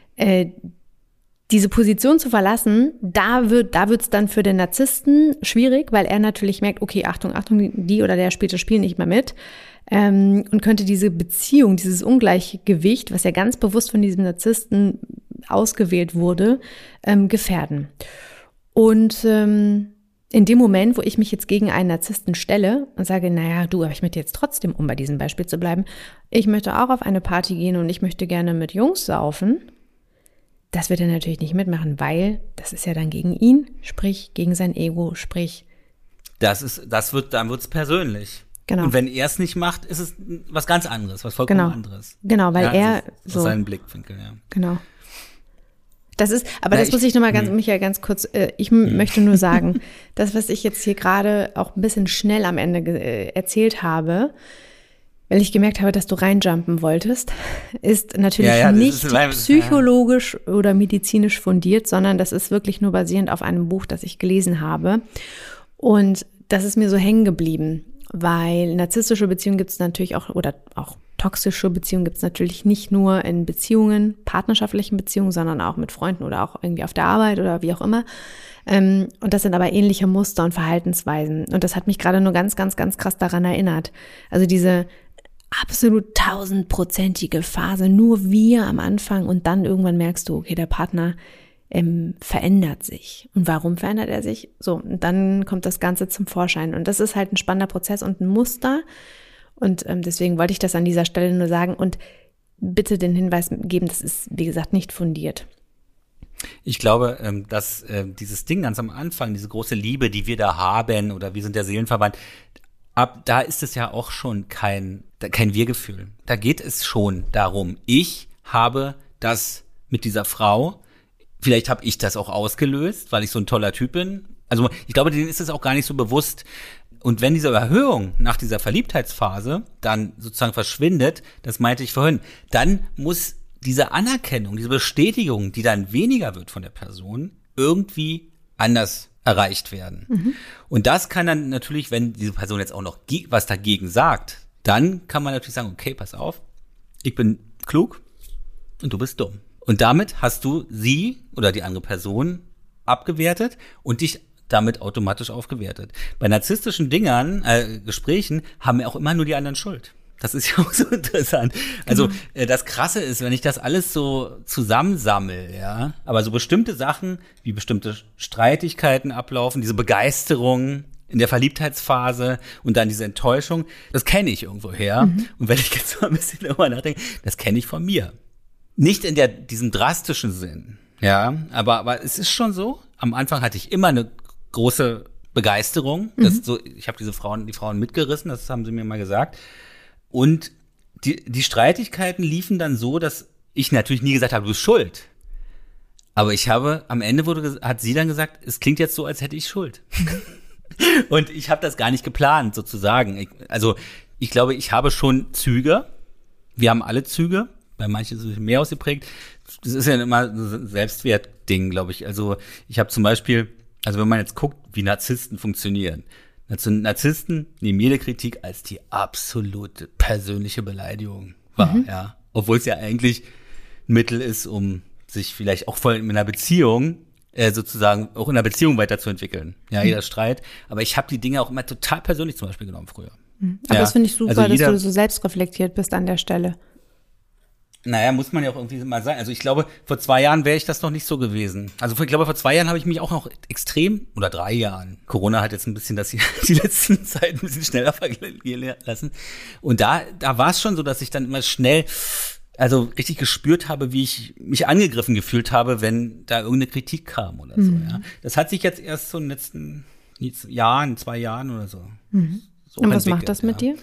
diese Position zu verlassen, da wird's dann für den Narzissten schwierig, weil er natürlich merkt, okay, Achtung, die oder der spielt das Spiel nicht mehr mit, und könnte diese Beziehung, dieses Ungleichgewicht, was ja ganz bewusst von diesem Narzissten ausgewählt wurde, gefährden. Und in dem Moment, wo ich mich jetzt gegen einen Narzissten stelle und sage, naja, aber ich möchte jetzt trotzdem, um bei diesem Beispiel zu bleiben, ich möchte auch auf eine Party gehen und ich möchte gerne mit Jungs saufen, das wird er natürlich nicht mitmachen, weil das ist ja dann gegen ihn, sprich gegen sein Ego, sprich. Dann wird's persönlich. Genau. Und wenn er es nicht macht, ist es was ganz anderes, was vollkommen anderes. Genau, weil er so. Aus seinem Blickwinkel, ja. Genau. Das muss ich nochmal ganz kurz, ich möchte nur sagen, das, was ich jetzt hier gerade auch ein bisschen schnell am Ende erzählt habe, weil ich gemerkt habe, dass du reinjumpen wolltest, ist natürlich nicht psychologisch oder medizinisch fundiert, sondern das ist wirklich nur basierend auf einem Buch, das ich gelesen habe. Und das ist mir so hängen geblieben, weil narzisstische Beziehungen gibt es natürlich auch, oder auch toxische Beziehungen gibt es natürlich nicht nur in Beziehungen, partnerschaftlichen Beziehungen, sondern auch mit Freunden oder auch irgendwie auf der Arbeit oder wie auch immer. Und das sind aber ähnliche Muster und Verhaltensweisen. Und das hat mich gerade nur ganz, ganz, ganz krass daran erinnert. Also diese absolut 1000-prozentige Phase, nur wir am Anfang und dann irgendwann merkst du, okay, der Partner verändert sich. Und warum verändert er sich? So, und dann kommt das Ganze zum Vorschein. Und das ist halt ein spannender Prozess und ein Muster. Und deswegen wollte ich das an dieser Stelle nur sagen und bitte den Hinweis geben, das ist, wie gesagt, nicht fundiert. Ich glaube, dass dieses Ding ganz am Anfang, diese große Liebe, die wir da haben oder wir sind der Seelenverwandt, da ist es ja auch schon kein Wir-Gefühl. Da geht es schon darum, ich habe das mit dieser Frau, vielleicht habe ich das auch ausgelöst, weil ich so ein toller Typ bin, Also ich glaube, denen ist es auch gar nicht so bewusst. Und wenn diese Erhöhung nach dieser Verliebtheitsphase dann sozusagen verschwindet, das meinte ich vorhin, dann muss diese Anerkennung, diese Bestätigung, die dann weniger wird von der Person, irgendwie anders erreicht werden. Mhm. Und das kann dann natürlich, wenn diese Person jetzt auch noch was dagegen sagt, dann kann man natürlich sagen, okay, pass auf, ich bin klug und du bist dumm. Und damit hast du sie oder die andere Person abgewertet und dich damit automatisch aufgewertet. Bei narzisstischen Gesprächen haben ja auch immer nur die anderen Schuld. Das ist ja auch so interessant. Also das Krasse ist, wenn ich das alles so zusammensammle, ja, aber so bestimmte Sachen, wie bestimmte Streitigkeiten ablaufen, diese Begeisterung in der Verliebtheitsphase und dann diese Enttäuschung, das kenne ich irgendwo her. Mhm. Und wenn ich jetzt mal ein bisschen darüber nachdenke, das kenne ich von mir. Nicht in diesem drastischen Sinn, ja, aber es ist schon so. Am Anfang hatte ich immer eine große Begeisterung. Ich habe die Frauen mitgerissen, das haben sie mir mal gesagt. Und die Streitigkeiten liefen dann so, dass ich natürlich nie gesagt habe, du bist schuld. Aber am Ende hat sie dann gesagt, es klingt jetzt so, als hätte ich Schuld. Und ich habe das gar nicht geplant, sozusagen. Ich glaube, ich habe schon Züge. Wir haben alle Züge. Bei manchen ist es mehr ausgeprägt. Das ist ja immer ein Selbstwertding, glaube ich. Also ich habe zum Beispiel, wenn man jetzt guckt, wie Narzissten funktionieren. Narzissten nehmen jede Kritik als die absolute persönliche Beleidigung wahr, ja. Obwohl es ja eigentlich ein Mittel ist, um sich vielleicht auch voll in einer Beziehung, sozusagen auch in einer Beziehung weiterzuentwickeln. Ja, jeder Streit. Aber ich habe die Dinge auch immer total persönlich zum Beispiel genommen früher. Aber das finde ich super, dass du so selbstreflektiert bist an der Stelle. Naja, muss man ja auch irgendwie mal sein. Also ich glaube, vor 2 Jahren wäre ich das noch nicht so gewesen. Also ich glaube, vor 2 Jahren habe ich mich auch noch extrem, oder 3 Jahren. Corona hat jetzt ein bisschen die letzten Zeit ein bisschen schneller vergehen lassen. Und da war es schon so, dass ich dann immer schnell, richtig gespürt habe, wie ich mich angegriffen gefühlt habe, wenn da irgendeine Kritik kam oder so, ja. Das hat sich jetzt erst so in den letzten 2 Jahren oder so. Mhm. So und was macht das mit dir?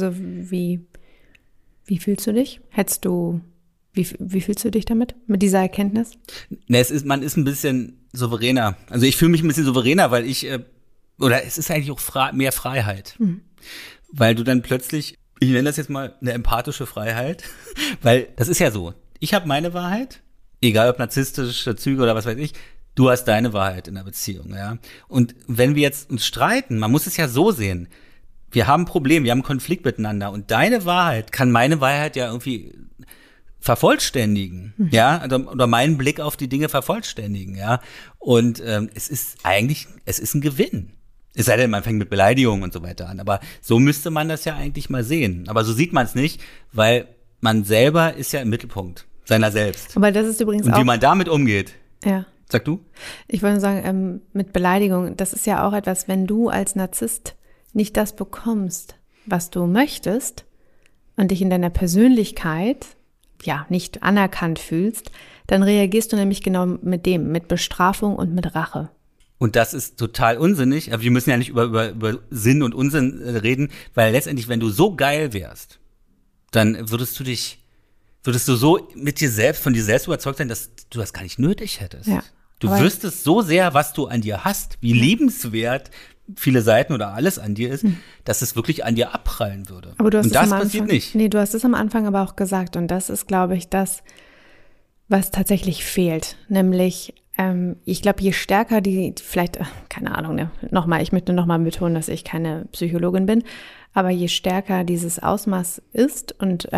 Wie fühlst du dich? Wie fühlst du dich damit? Mit dieser Erkenntnis? Man ist ein bisschen souveräner. Also ich fühle mich ein bisschen souveräner, weil es ist eigentlich auch mehr Freiheit. Mhm. Weil du dann plötzlich, ich nenne das jetzt mal eine empathische Freiheit, weil das ist ja so. Ich habe meine Wahrheit, egal ob narzisstische Züge oder was weiß ich, du hast deine Wahrheit in der Beziehung, ja. Und wenn wir jetzt uns streiten, man muss es ja so sehen, wir haben ein Problem, wir haben einen Konflikt miteinander und deine Wahrheit kann meine Wahrheit ja irgendwie vervollständigen, ja, oder meinen Blick auf die Dinge vervollständigen, ja. Und es ist ein Gewinn. Es sei denn, man fängt mit Beleidigungen und so weiter an, aber so müsste man das ja eigentlich mal sehen. Aber so sieht man es nicht, weil man selber ist ja im Mittelpunkt seiner selbst. Aber das ist übrigens und wie man damit umgeht. Ja. Sag du? Ich wollte sagen, mit Beleidigung, das ist ja auch etwas, wenn du als Narzisst nicht das bekommst, was du möchtest und dich in deiner Persönlichkeit nicht anerkannt fühlst, dann reagierst du nämlich genau mit Bestrafung und mit Rache. Und das ist total unsinnig. Aber wir müssen ja nicht über Sinn und Unsinn reden, weil letztendlich, wenn du so geil wärst, dann würdest du so mit dir selbst, von dir selbst überzeugt sein, dass du das gar nicht nötig hättest. Ja, du wüsstest so sehr, was du an dir hast, wie liebenswert viele Seiten oder alles an dir ist, dass es wirklich an dir abprallen würde. Aber du hast und das passiert nicht. Nee, du hast es am Anfang aber auch gesagt und das ist, glaube ich, das, was tatsächlich fehlt. Nämlich, ich glaube, je stärker keine Ahnung, ne? Ich möchte nochmal betonen, dass ich keine Psychologin bin, aber je stärker dieses Ausmaß ist und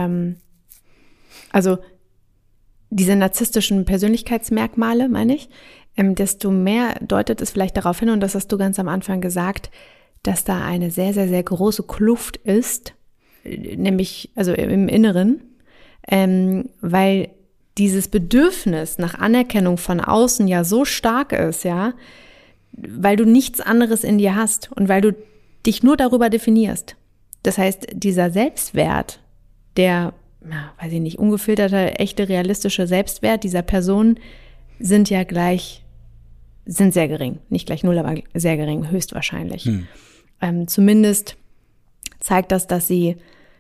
diese narzisstischen Persönlichkeitsmerkmale, meine ich, desto mehr deutet es vielleicht darauf hin, und das hast du ganz am Anfang gesagt, dass da eine sehr, sehr, sehr große Kluft ist, nämlich im Inneren, weil dieses Bedürfnis nach Anerkennung von außen ja so stark ist, ja, weil du nichts anderes in dir hast und weil du dich nur darüber definierst. Das heißt, dieser Selbstwert, der, ungefilterte, echte, realistische Selbstwert dieser Person sind sehr gering. Nicht gleich null, aber sehr gering, höchstwahrscheinlich. Zumindest zeigt das, dass sie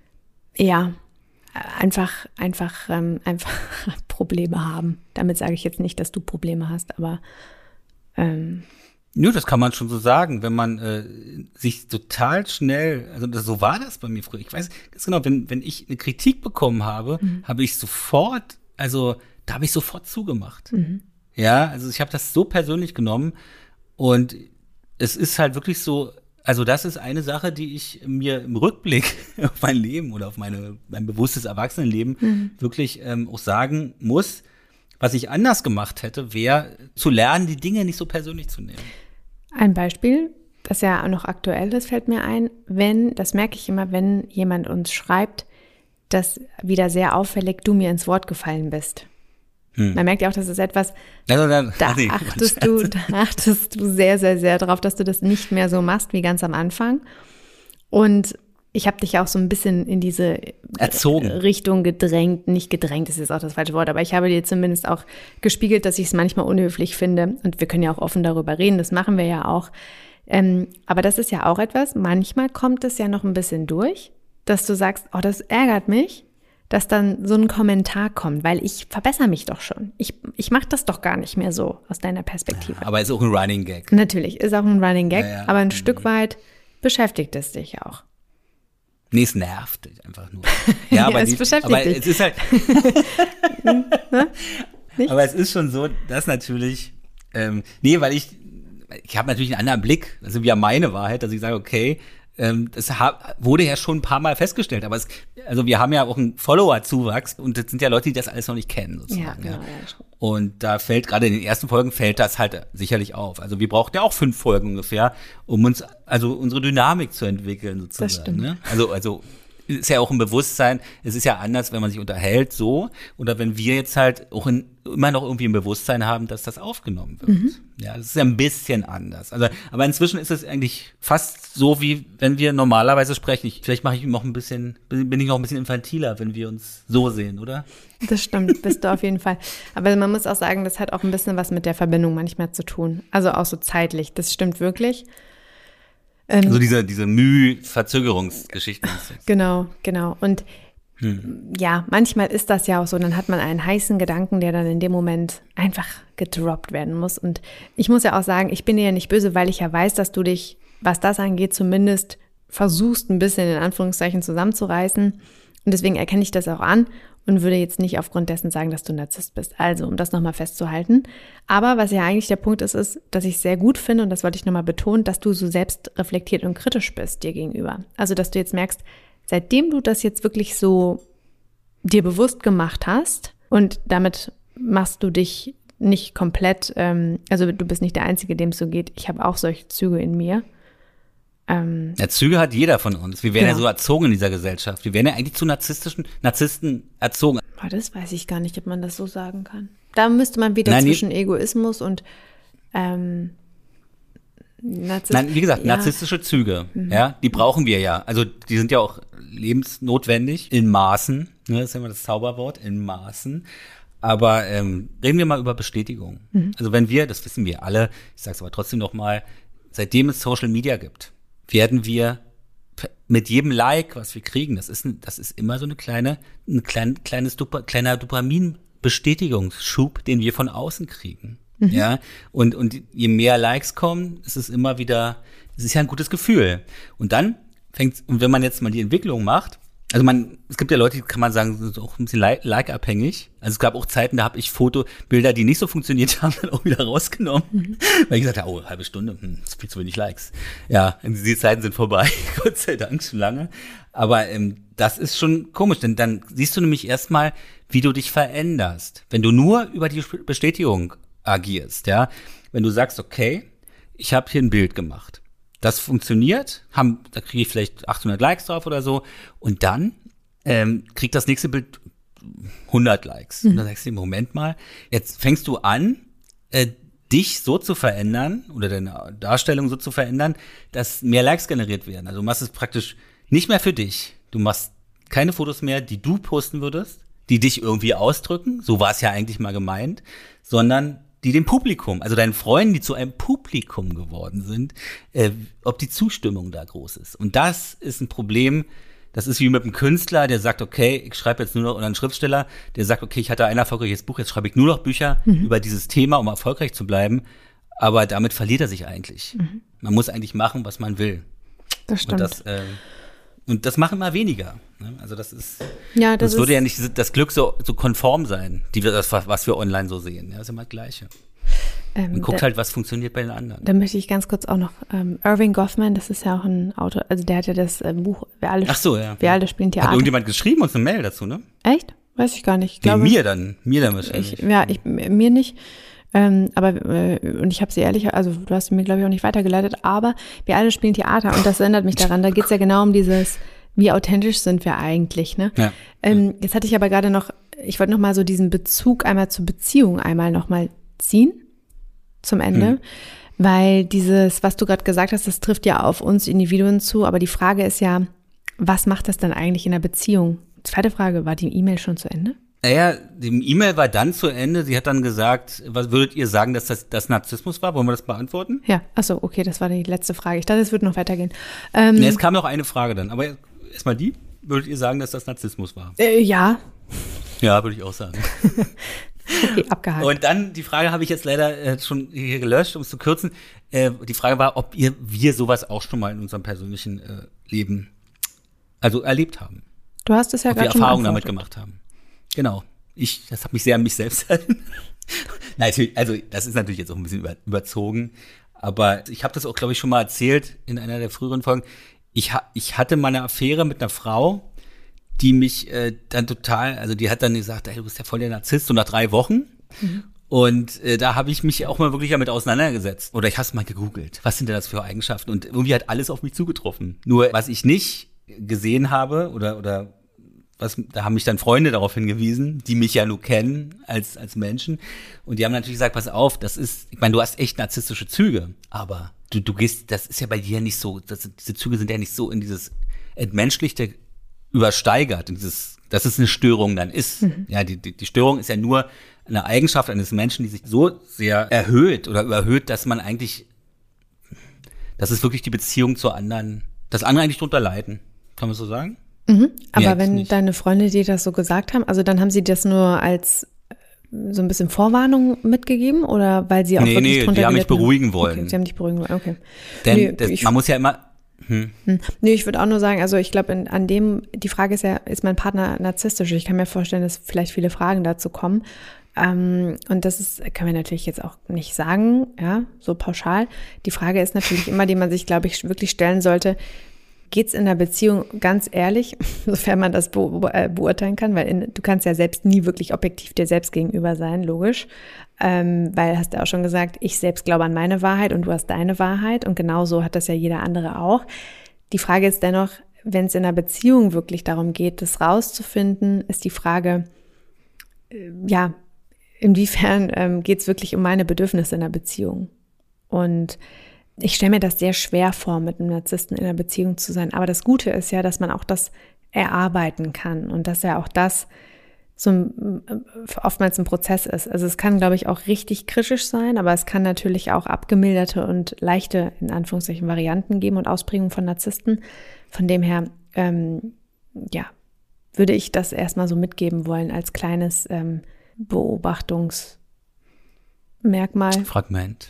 einfach Probleme haben. Damit sage ich jetzt nicht, dass du Probleme hast, aber Ja, das kann man schon so sagen, wenn man sich total schnell, also so war das bei mir früher. Ich weiß ganz genau, wenn ich eine Kritik bekommen habe, habe ich sofort, also da habe ich sofort zugemacht. Ja, also ich habe das so persönlich genommen und es ist halt wirklich so, also das ist eine Sache, die ich mir im Rückblick auf mein Leben oder auf mein bewusstes Erwachsenenleben wirklich auch sagen muss. Was ich anders gemacht hätte, wäre zu lernen, die Dinge nicht so persönlich zu nehmen. Ein Beispiel, das ja auch noch aktuell ist, fällt mir ein, das merke ich immer, wenn jemand uns schreibt, dass wieder sehr auffällig du mir ins Wort gefallen bist. Man merkt ja auch, das ist etwas, da achtest du sehr, sehr, sehr drauf, dass du das nicht mehr so machst wie ganz am Anfang. Und ich habe dich auch so ein bisschen in diese Richtung gedrängt. Nicht gedrängt, das ist auch das falsche Wort, aber ich habe dir zumindest auch gespiegelt, dass ich es manchmal unhöflich finde. Und wir können ja auch offen darüber reden, das machen wir ja auch. Aber das ist ja auch etwas, manchmal kommt es ja noch ein bisschen durch, dass du sagst, oh, das ärgert mich, dass dann so ein Kommentar kommt, weil ich verbessere mich doch schon. Ich mache das doch gar nicht mehr so aus deiner Perspektive. Ja, aber ist auch ein Running Gag. Natürlich, ist auch ein Running Gag, aber ein Stück weit beschäftigt es dich auch. Nee, es nervt einfach nur. Ja, aber, es beschäftigt dich. Es ist halt. Aber es ist schon so, dass natürlich, weil ich habe natürlich einen anderen Blick, also wie meine Wahrheit, dass ich sage, okay, das wurde ja schon ein paar Mal festgestellt, aber also wir haben ja auch einen Follower-Zuwachs und das sind ja Leute, die das alles noch nicht kennen, sozusagen. Ja, genau, ja. Und da fällt gerade in den ersten Folgen das halt sicherlich auf. Also wir brauchen ja auch 5 Folgen ungefähr, um unsere Dynamik zu entwickeln, sozusagen. Das stimmt. Ne? Also ist ja auch ein Bewusstsein, es ist ja anders, wenn man sich unterhält so, oder wenn wir jetzt halt auch immer noch irgendwie ein Bewusstsein haben, dass das aufgenommen wird. Ja, das ist ja ein bisschen anders. Also, aber inzwischen ist es eigentlich fast so, wie wenn wir normalerweise sprechen. Vielleicht bin ich noch ein bisschen infantiler, wenn wir uns so sehen, oder? Das stimmt, bist du auf jeden Fall. Aber man muss auch sagen, das hat auch ein bisschen was mit der Verbindung manchmal zu tun. Also auch so zeitlich, das stimmt wirklich. Also diese Verzögerungsgeschichten. Genau. Und ja, manchmal ist das ja auch so, dann hat man einen heißen Gedanken, der dann in dem Moment einfach gedroppt werden muss. Und ich muss ja auch sagen, ich bin dir ja nicht böse, weil ich ja weiß, dass du dich, was das angeht, zumindest versuchst, ein bisschen in Anführungszeichen zusammenzureißen. Und deswegen erkenne ich das auch an und würde jetzt nicht aufgrund dessen sagen, dass du Narzisst bist. Also, um das nochmal festzuhalten. Aber was ja eigentlich der Punkt ist, dass ich sehr gut finde, und das wollte ich nochmal betonen, dass du so selbstreflektiert und kritisch bist dir gegenüber. Also, dass du jetzt merkst, seitdem du das jetzt wirklich so dir bewusst gemacht hast und damit machst du dich nicht komplett, also du bist nicht der Einzige, dem es so geht. Ich habe auch solche Züge in mir. Ja, Züge hat jeder von uns. Wir werden ja so erzogen in dieser Gesellschaft. Wir werden ja eigentlich zu Narzissten erzogen. Oh, das weiß ich gar nicht, ob man das so sagen kann. Da müsste man wieder zwischen Egoismus und wie gesagt, narzisstische Züge, ja, die brauchen wir ja. Also die sind ja auch lebensnotwendig in Maßen. Ne, das ist ja immer das Zauberwort, in Maßen. Aber reden wir mal über Bestätigung. Also das wissen wir alle, ich sage es aber trotzdem noch mal, seitdem es Social Media gibt, werden wir mit jedem Like, was wir kriegen, das ist immer so kleiner Dopamin-Bestätigungsschub, den wir von außen kriegen. Ja, und je mehr Likes kommen, es ist ja ein gutes Gefühl. Und dann und wenn man jetzt mal die Entwicklung macht, also es gibt ja Leute, die kann man sagen, sind auch ein bisschen like-abhängig. Also es gab auch Zeiten, da habe ich Fotobilder, die nicht so funktioniert haben, dann auch wieder rausgenommen. Weil ich gesagt habe, oh, halbe Stunde, das ist viel zu wenig Likes. Ja, diese Zeiten sind vorbei, Gott sei Dank schon lange. Aber das ist schon komisch, denn dann siehst du nämlich erstmal, wie du dich veränderst. Wenn du nur über die Bestätigung agierst, ja. Wenn du sagst, okay, ich habe hier ein Bild gemacht. Das funktioniert, da kriege ich vielleicht 800 Likes drauf oder so und dann kriegt das nächste Bild 100 Likes. Und dann sagst du, Moment mal, jetzt fängst du an, dich so zu verändern oder deine Darstellung so zu verändern, dass mehr Likes generiert werden. Also du machst es praktisch nicht mehr für dich. Du machst keine Fotos mehr, die du posten würdest, die dich irgendwie ausdrücken, so war es ja eigentlich mal gemeint, sondern die dem Publikum, also deinen Freunden, die zu einem Publikum geworden sind, ob die Zustimmung da groß ist. Und das ist ein Problem, das ist wie mit einem Künstler, der sagt, okay, ich schreibe jetzt nur noch, oder ein Schriftsteller, der sagt, okay, ich hatte ein erfolgreiches Buch, jetzt schreibe ich nur noch Bücher über dieses Thema, um erfolgreich zu bleiben. Aber damit verliert er sich eigentlich. Man muss eigentlich machen, was man will. Das stimmt. Und das machen immer weniger. Ne? Also das ist, ja, das würde ja nicht das Glück so konform sein, was wir online so sehen. Ja, das ist immer das Gleiche. Man guckt halt, was funktioniert bei den anderen. Da möchte ich ganz kurz auch noch, Irving Goffman, das ist ja auch ein Autor, also der hat ja das Buch, wir alle spielen Theater. Hat irgendjemand geschrieben uns eine Mail dazu, ne? Echt? Weiß ich gar nicht. Ich glaube, mir dann wahrscheinlich. Mir nicht. Aber und ich habe sie ehrlich, also du hast sie mir, glaube ich, auch nicht weitergeleitet, aber wir alle spielen Theater und das erinnert mich daran, da geht's ja genau um dieses, wie authentisch sind wir eigentlich, ne? Ja. Jetzt hatte ich aber gerade noch, ich wollte noch mal so diesen Bezug einmal zur Beziehung einmal noch mal ziehen zum Ende, weil dieses, was du gerade gesagt hast, das trifft ja auf uns Individuen zu, aber die Frage ist ja, was macht das dann eigentlich in der Beziehung? Zweite Frage, war die E-Mail schon zu Ende? Naja, die E-Mail war dann zu Ende. Sie hat dann gesagt, was würdet ihr sagen, dass das Narzissmus war? Wollen wir das beantworten? Ja, achso, okay, das war die letzte Frage. Ich dachte, es würde noch weitergehen. Nee, es kam noch eine Frage dann. Aber erstmal die. Würdet ihr sagen, dass das Narzissmus war? Ja. Ja, würde ich auch sagen. Okay, abgehakt. Und dann, die Frage habe ich jetzt leider schon hier gelöscht, um es zu kürzen. Die Frage war, ob wir sowas auch schon mal in unserem persönlichen Leben also erlebt haben. Du hast es ja gerade schon Erfahrungen damit gemacht haben. Genau. Das hat mich sehr an mich selbst erinnert. Natürlich, also das ist natürlich jetzt auch ein bisschen überzogen, aber ich habe das auch, glaube ich, schon mal erzählt in einer der früheren Folgen. Ich hatte mal eine Affäre mit einer Frau, die mich dann total, also die hat dann gesagt, ey, du bist ja voll der Narzisst, so nach 3 Wochen. Und da habe ich mich auch mal wirklich damit auseinandergesetzt. Oder ich habe es mal gegoogelt. Was sind denn das für Eigenschaften? Und irgendwie hat alles auf mich zugetroffen. Nur was ich nicht gesehen habe oder da haben mich dann Freunde darauf hingewiesen, die mich ja nur kennen als Menschen. Und die haben natürlich gesagt, pass auf, ich meine, du hast echt narzisstische Züge, aber du gehst, das ist ja bei dir nicht so, diese Züge sind ja nicht so in dieses Entmenschlichte übersteigert, dass es eine Störung dann ist. Ja, die Störung ist ja nur eine Eigenschaft eines Menschen, die sich so sehr erhöht oder überhöht, dass es wirklich die Beziehung zu anderen, dass andere eigentlich drunter leiden. Kann man so sagen? Aber wenn deine Freunde dir das so gesagt haben, also dann haben sie das nur als so ein bisschen Vorwarnung mitgegeben oder weil sie auch wirklich drunter die haben mich beruhigen wollen. Okay, sie haben dich beruhigen wollen, okay. Denn man muss ja immer Nee, ich würde auch nur sagen, also ich glaube, die Frage ist ja, ist mein Partner narzisstisch? Ich kann mir vorstellen, dass vielleicht viele Fragen dazu kommen. Und das können wir natürlich jetzt auch nicht sagen, ja, so pauschal. Die Frage ist natürlich immer, die man sich, glaube ich, wirklich stellen sollte, geht's in der Beziehung ganz ehrlich, sofern man das beurteilen kann, weil du kannst ja selbst nie wirklich objektiv dir selbst gegenüber sein, logisch. Weil, hast du auch schon gesagt, ich selbst glaube an meine Wahrheit und du hast deine Wahrheit und genauso hat das ja jeder andere auch. Die Frage ist dennoch, wenn es in einer Beziehung wirklich darum geht, das rauszufinden, ist die Frage, ja, inwiefern geht's wirklich um meine Bedürfnisse in der Beziehung? Und ich stelle mir das sehr schwer vor, mit einem Narzissten in einer Beziehung zu sein. Aber das Gute ist ja, dass man auch das erarbeiten kann und dass ja auch das so oftmals ein Prozess ist. Also es kann, glaube ich, auch richtig kritisch sein, aber es kann natürlich auch abgemilderte und leichte, in Anführungszeichen, Varianten geben und Ausprägungen von Narzissten. Von dem her, würde ich das erstmal so mitgeben wollen als kleines Beobachtungsmerkmal. Fragment.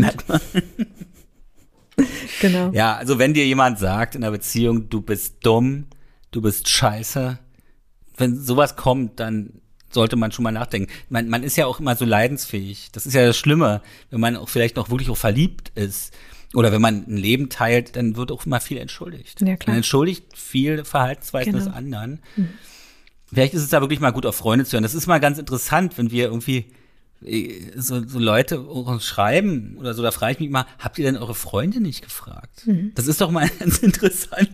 Genau. Ja, also wenn dir jemand sagt in einer Beziehung, du bist dumm, du bist scheiße, wenn sowas kommt, dann sollte man schon mal nachdenken. Man ist ja auch immer so leidensfähig. Das ist ja das Schlimme, wenn man auch vielleicht noch wirklich auch verliebt ist oder wenn man ein Leben teilt, dann wird auch immer viel entschuldigt. Ja, klar. Man entschuldigt viel Verhaltensweisen des anderen. Vielleicht ist es da wirklich mal gut, auf Freunde zu hören. Das ist mal ganz interessant, wenn wir irgendwie so Leute uns schreiben oder so, da frage ich mich mal, habt ihr denn eure Freunde nicht gefragt? Das ist doch mal ganz interessant,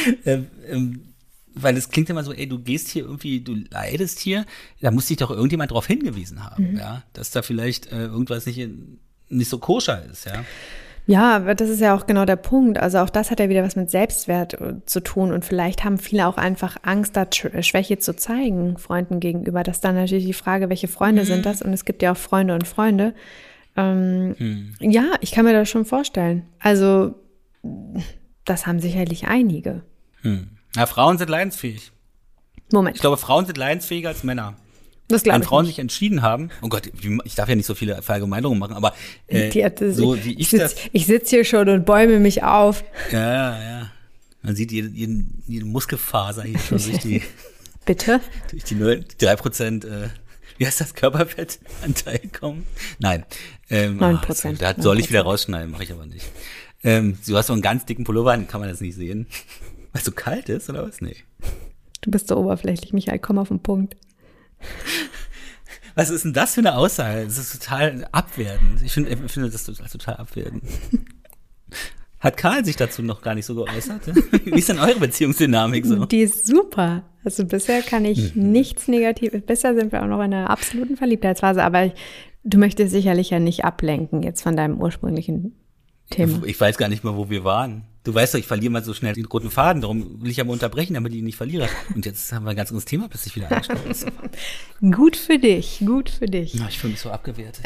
weil es klingt immer so, ey, du gehst hier irgendwie, du leidest hier, da muss dich doch irgendjemand darauf hingewiesen haben, ja, dass da vielleicht irgendwas nicht so koscher ist, ja. Ja, aber das ist ja auch genau der Punkt. Also auch das hat ja wieder was mit Selbstwert zu tun und vielleicht haben viele auch einfach Angst, da Schwäche zu zeigen, Freunden gegenüber. Das ist dann natürlich die Frage, welche Freunde sind das? Und es gibt ja auch Freunde und Freunde. Ja, ich kann mir das schon vorstellen. Also das haben sicherlich einige. Ja, Frauen sind leidensfähig. Moment. Ich glaube, Frauen sind leidensfähiger als Männer. Das glaube wenn ich Frauen nicht. sich entschieden haben, oh Gott, ich darf ja nicht so viele Verallgemeinerungen machen, aber so wie ich Ich sitze hier schon und bäume mich auf. Ja. Man sieht jede Muskelfaser hier schon durch die Bitte? durch die 3%, wie heißt das, Körperfettanteil kommen? Nein. 9%. Da soll ich wieder rausschneiden, mache ich aber nicht. Du hast so einen ganz dicken Pullover, den kann man das nicht sehen. Weil es so kalt ist, oder was? Nee. Du bist so oberflächlich, Michael, komm auf den Punkt. Was ist denn das für eine Aussage? Das ist total abwertend. Ich finde das total abwertend. Hat Karl sich dazu noch gar nicht so geäußert? Wie ist denn eure Beziehungsdynamik so? Die ist super. Also bisher kann ich nichts Negatives. Bisher sind wir auch noch in einer absoluten Verliebtheitsphase, aber du möchtest sicherlich ja nicht ablenken jetzt von deinem ursprünglichen Thema. Ich weiß gar nicht mehr, wo wir waren. Du weißt doch, ich verliere mal so schnell den roten Faden, darum will ich aber unterbrechen, damit ich ihn nicht verliere. Und jetzt haben wir ein ganz anderes Thema plötzlich wieder eingestellt. Gut für dich. Ja, ich fühle mich so abgewertet.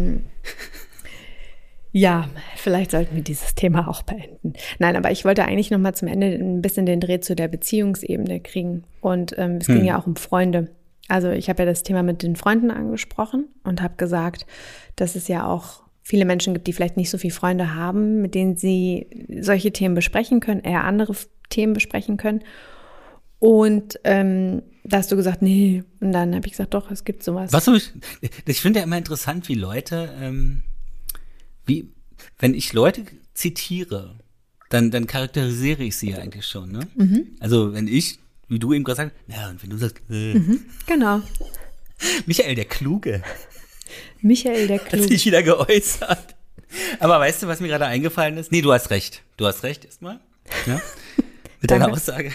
Ja, vielleicht sollten wir dieses Thema auch beenden. Nein, aber ich wollte eigentlich noch mal zum Ende ein bisschen den Dreh zu der Beziehungsebene kriegen. Und es ging ja auch um Freunde. Also ich habe ja das Thema mit den Freunden angesprochen und habe gesagt, dass es ja auch viele Menschen gibt, die vielleicht nicht so viele Freunde haben, mit denen sie solche Themen besprechen können, eher andere Themen besprechen können. Und da hast du gesagt, nee. Und dann habe ich gesagt, doch, es gibt sowas. Ich finde ja immer interessant, wie Leute, wenn ich Leute zitiere, dann charakterisiere ich sie ja eigentlich schon, ne? Also wenn ich, wie du eben gerade sagst, ja, und wenn du sagst, Genau. Michael der Kluge. Hat sich wieder geäußert. Aber weißt du, was mir gerade eingefallen ist? Nee, du hast recht. Du hast recht erstmal. Ja? Mit deiner Aussage.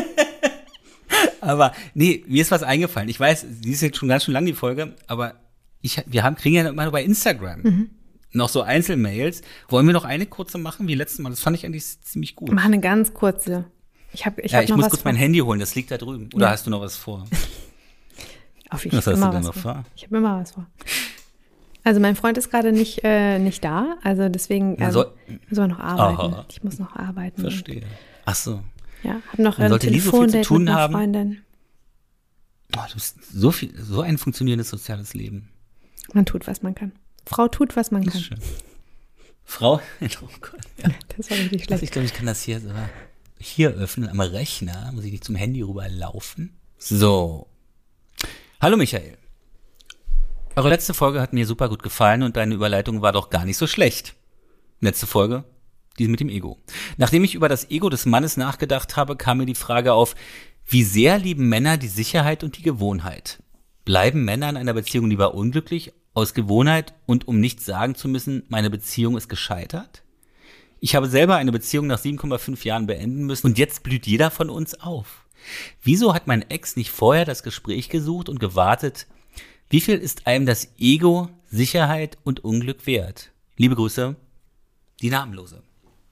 Aber nee, mir ist was eingefallen. Ich weiß, die ist jetzt schon ganz schön lang, die Folge, aber kriegen ja immer bei Instagram noch so Einzelmails. Wollen wir noch eine kurze machen, wie letztes Mal? Das fand ich eigentlich ziemlich gut. Mach eine ganz kurze. Ich muss kurz mein Handy holen, das liegt da drüben. Oder hast du noch was vor? Was hast du denn noch vor? Ich habe immer was vor. Also mein Freund ist gerade nicht da, also deswegen müssen wir noch arbeiten. Aha. Ich muss noch arbeiten. Verstehe. Ach so. Ja, habe noch ein Telefondate mit einer Freundin. Oh, du hast so ein funktionierendes soziales Leben. Man tut, was man kann. Frau tut, was man kann. Schön. Frau, oh Gott. Ja. Das war richtig schlecht. Ich glaube, ich kann das hier öffnen am Rechner. Muss ich nicht zum Handy rüberlaufen? So. Hallo Michael. Eure letzte Folge hat mir super gut gefallen und deine Überleitung war doch gar nicht so schlecht. Letzte Folge, die mit dem Ego. Nachdem ich über das Ego des Mannes nachgedacht habe, kam mir die Frage auf, wie sehr lieben Männer die Sicherheit und die Gewohnheit? Bleiben Männer in einer Beziehung lieber unglücklich, aus Gewohnheit und um nichts sagen zu müssen, meine Beziehung ist gescheitert? Ich habe selber eine Beziehung nach 7,5 Jahren beenden müssen und jetzt blüht jeder von uns auf. Wieso hat mein Ex nicht vorher das Gespräch gesucht und gewartet? Wie viel ist einem das Ego, Sicherheit und Unglück wert? Liebe Grüße, die Namenlose.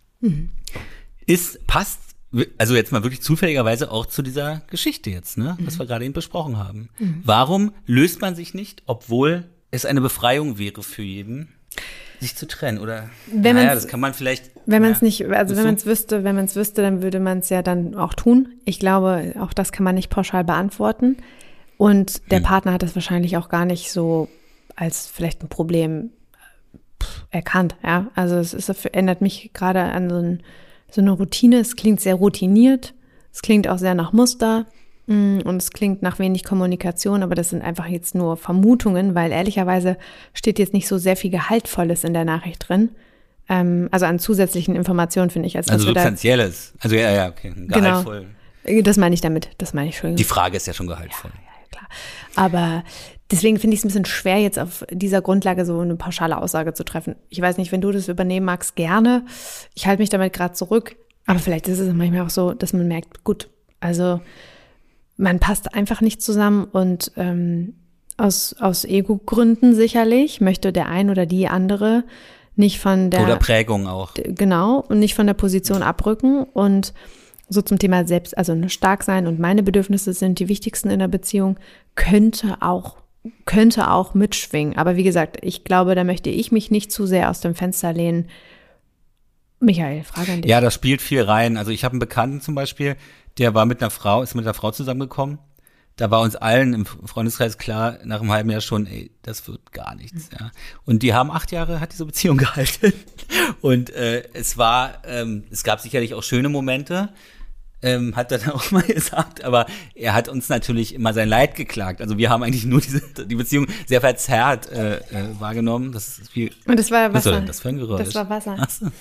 Passt, also jetzt mal wirklich zufälligerweise auch zu dieser Geschichte jetzt, ne, was wir gerade eben besprochen haben. Warum löst man sich nicht, obwohl es eine Befreiung wäre für jeden, sich zu trennen? Oder das kann man vielleicht. Wenn man es nicht, also wenn man es wüsste, dann würde man es ja dann auch tun. Ich glaube, auch das kann man nicht pauschal beantworten. Und der Partner hat das wahrscheinlich auch gar nicht so als vielleicht ein Problem erkannt. Ja, also erinnert mich gerade an so eine Routine. Es klingt sehr routiniert. Es klingt auch sehr nach Muster. Und es klingt nach wenig Kommunikation, aber das sind einfach jetzt nur Vermutungen, weil ehrlicherweise steht jetzt nicht so sehr viel Gehaltvolles in der Nachricht drin. Also an zusätzlichen Informationen, finde ich. Also substanzielles. Also ja, okay. Gehaltvoll. Genau. Das meine ich damit. Das meine ich schon. Die Frage ist ja schon gehaltvoll. Ja, klar. Aber deswegen finde ich es ein bisschen schwer, jetzt auf dieser Grundlage so eine pauschale Aussage zu treffen. Ich weiß nicht, wenn du das übernehmen magst, gerne. Ich halte mich damit gerade zurück. Aber vielleicht ist es manchmal auch so, dass man merkt, gut, also man passt einfach nicht zusammen und aus Ego-Gründen sicherlich möchte der ein oder die andere nicht von der… Oder Prägung auch. Genau, und nicht von der Position abrücken und so zum Thema selbst, also stark sein und meine Bedürfnisse sind die wichtigsten in der Beziehung, könnte auch mitschwingen. Aber wie gesagt, ich glaube, da möchte ich mich nicht zu sehr aus dem Fenster lehnen. Michael, Frage an dich. Ja, das spielt viel rein. Also ich habe einen Bekannten zum Beispiel, der ist mit einer Frau zusammengekommen. da war uns allen im Freundeskreis klar, nach einem halben Jahr schon, ey, das wird gar nichts. Ja. Und die haben 8 Jahre, hat diese Beziehung gehalten. Und es gab sicherlich auch schöne Momente, hat er dann auch mal gesagt, aber er hat uns natürlich immer sein Leid geklagt. Also wir haben eigentlich nur die Beziehung sehr verzerrt wahrgenommen. Das ist viel. Und das war Wasser. Was soll denn das für ein Geräusch? Das war Wasser. Ach so.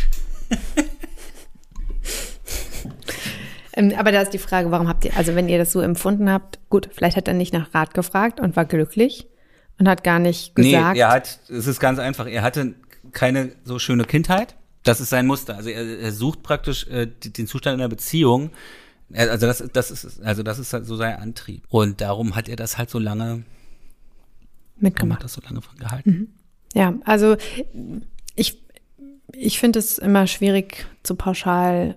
Aber da ist die Frage, warum habt ihr, also wenn ihr das so empfunden habt, gut, vielleicht hat er nicht nach Rat gefragt und war glücklich und hat gar nicht gesagt. Nee, es ist ganz einfach, er hatte keine so schöne Kindheit. Das ist sein Muster. Also er sucht praktisch den Zustand in der Beziehung. Also das ist halt so sein Antrieb. Und darum hat er das halt so lange mitgemacht. Hat das so lange gehalten. Mhm. Ja, also ich finde es immer schwierig so pauschal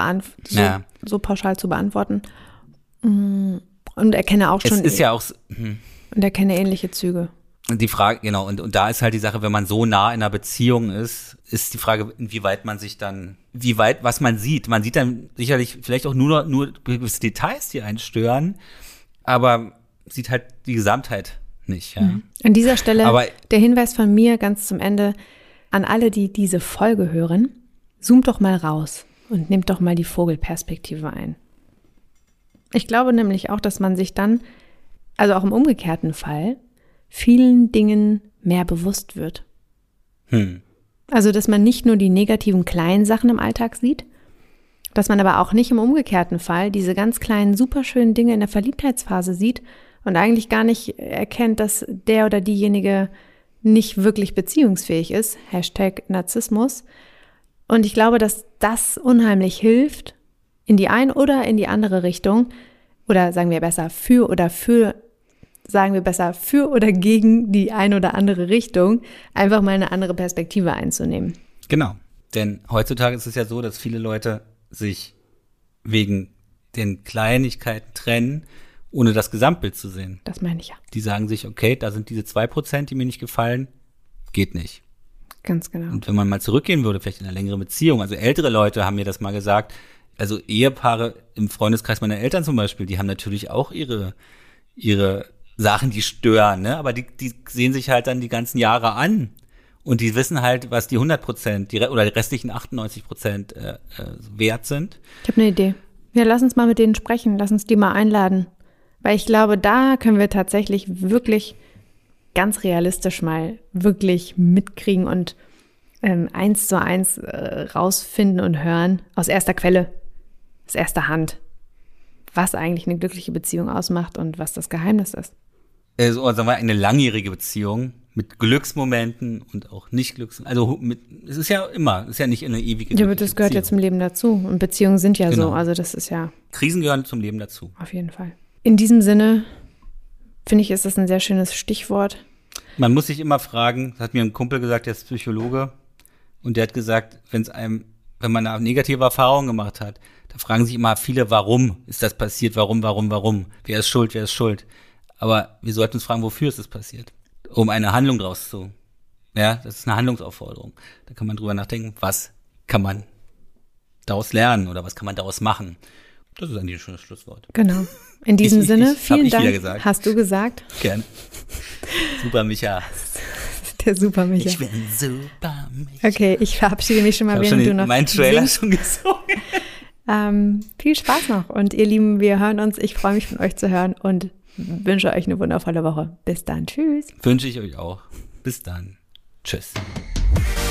zu beantworten. Und erkenne auch schon. Es ist ja auch. Und erkenne ähnliche Züge. Die Frage, genau, und da ist halt die Sache, wenn man so nah in einer Beziehung ist die Frage, inwieweit man sich dann, was man sieht. Man sieht dann sicherlich vielleicht auch nur gewisse Details, die einen stören, aber sieht halt die Gesamtheit nicht. Ja. An dieser Stelle der Hinweis von mir ganz zum Ende an alle, die diese Folge hören, zoomt doch mal raus und nehmt doch mal die Vogelperspektive ein. Ich glaube nämlich auch, dass man sich dann, also auch im umgekehrten Fall, vielen Dingen mehr bewusst wird. Also, dass man nicht nur die negativen kleinen Sachen im Alltag sieht, dass man aber auch nicht im umgekehrten Fall diese ganz kleinen, superschönen Dinge in der Verliebtheitsphase sieht und eigentlich gar nicht erkennt, dass der oder diejenige nicht wirklich beziehungsfähig ist. #Narzissmus. Und ich glaube, dass das unheimlich hilft, in die eine oder in die andere Richtung, oder sagen wir besser für oder gegen die eine oder andere Richtung, einfach mal eine andere Perspektive einzunehmen. Genau, denn heutzutage ist es ja so, dass viele Leute sich wegen den Kleinigkeiten trennen, ohne das Gesamtbild zu sehen. Das meine ich ja. Die sagen sich, okay, da sind diese 2%, die mir nicht gefallen, geht nicht. Ganz genau. Und wenn man mal zurückgehen würde, vielleicht in eine längere Beziehung, also ältere Leute haben mir das mal gesagt, also Ehepaare im Freundeskreis meiner Eltern zum Beispiel, die haben natürlich auch ihre Sachen, die stören, ne? Aber die sehen sich halt dann die ganzen Jahre an und die wissen halt, was die 100%, oder die restlichen 98% wert sind. Ich habe eine Idee. Ja, lass uns mal mit denen sprechen, lass uns die mal einladen. Weil ich glaube, da können wir tatsächlich wirklich ganz realistisch mal wirklich mitkriegen und 1:1 rausfinden und hören aus erster Quelle, aus erster Hand, was eigentlich eine glückliche Beziehung ausmacht und was das Geheimnis ist. Also sagen wir eine langjährige Beziehung mit Glücksmomenten und auch nicht es ist ja nicht eine ewige Ja, aber das gehört ja zum Leben dazu und Beziehungen sind ja genau. so, also das ist ja. Krisen gehören zum Leben dazu. Auf jeden Fall. In diesem Sinne, finde ich, ist das ein sehr schönes Stichwort. Man muss sich immer fragen, das hat mir ein Kumpel gesagt, der ist Psychologe, und der hat gesagt, wenn man eine negative Erfahrung gemacht hat, da fragen sich immer viele, warum ist das passiert, warum, wer ist schuld, aber wir sollten uns fragen, wofür ist es passiert, um eine Handlung das ist eine Handlungsaufforderung, da kann man drüber nachdenken, was kann man daraus lernen oder was kann man daraus machen. Das ist eigentlich ein schönes Schlusswort. Genau. In diesem Sinne, vielen Dank. Gesagt. Hast du gesagt? Gerne. Super Micha. Der Super Micha. Ich bin Super Micha. Okay, ich verabschiede mich schon mal, während du noch meinen Trailer schon gesungen. Viel Spaß noch. Und ihr Lieben, wir hören uns. Ich freue mich, von euch zu hören und wünsche euch eine wundervolle Woche. Bis dann. Tschüss. Wünsche ich euch auch. Bis dann. Tschüss.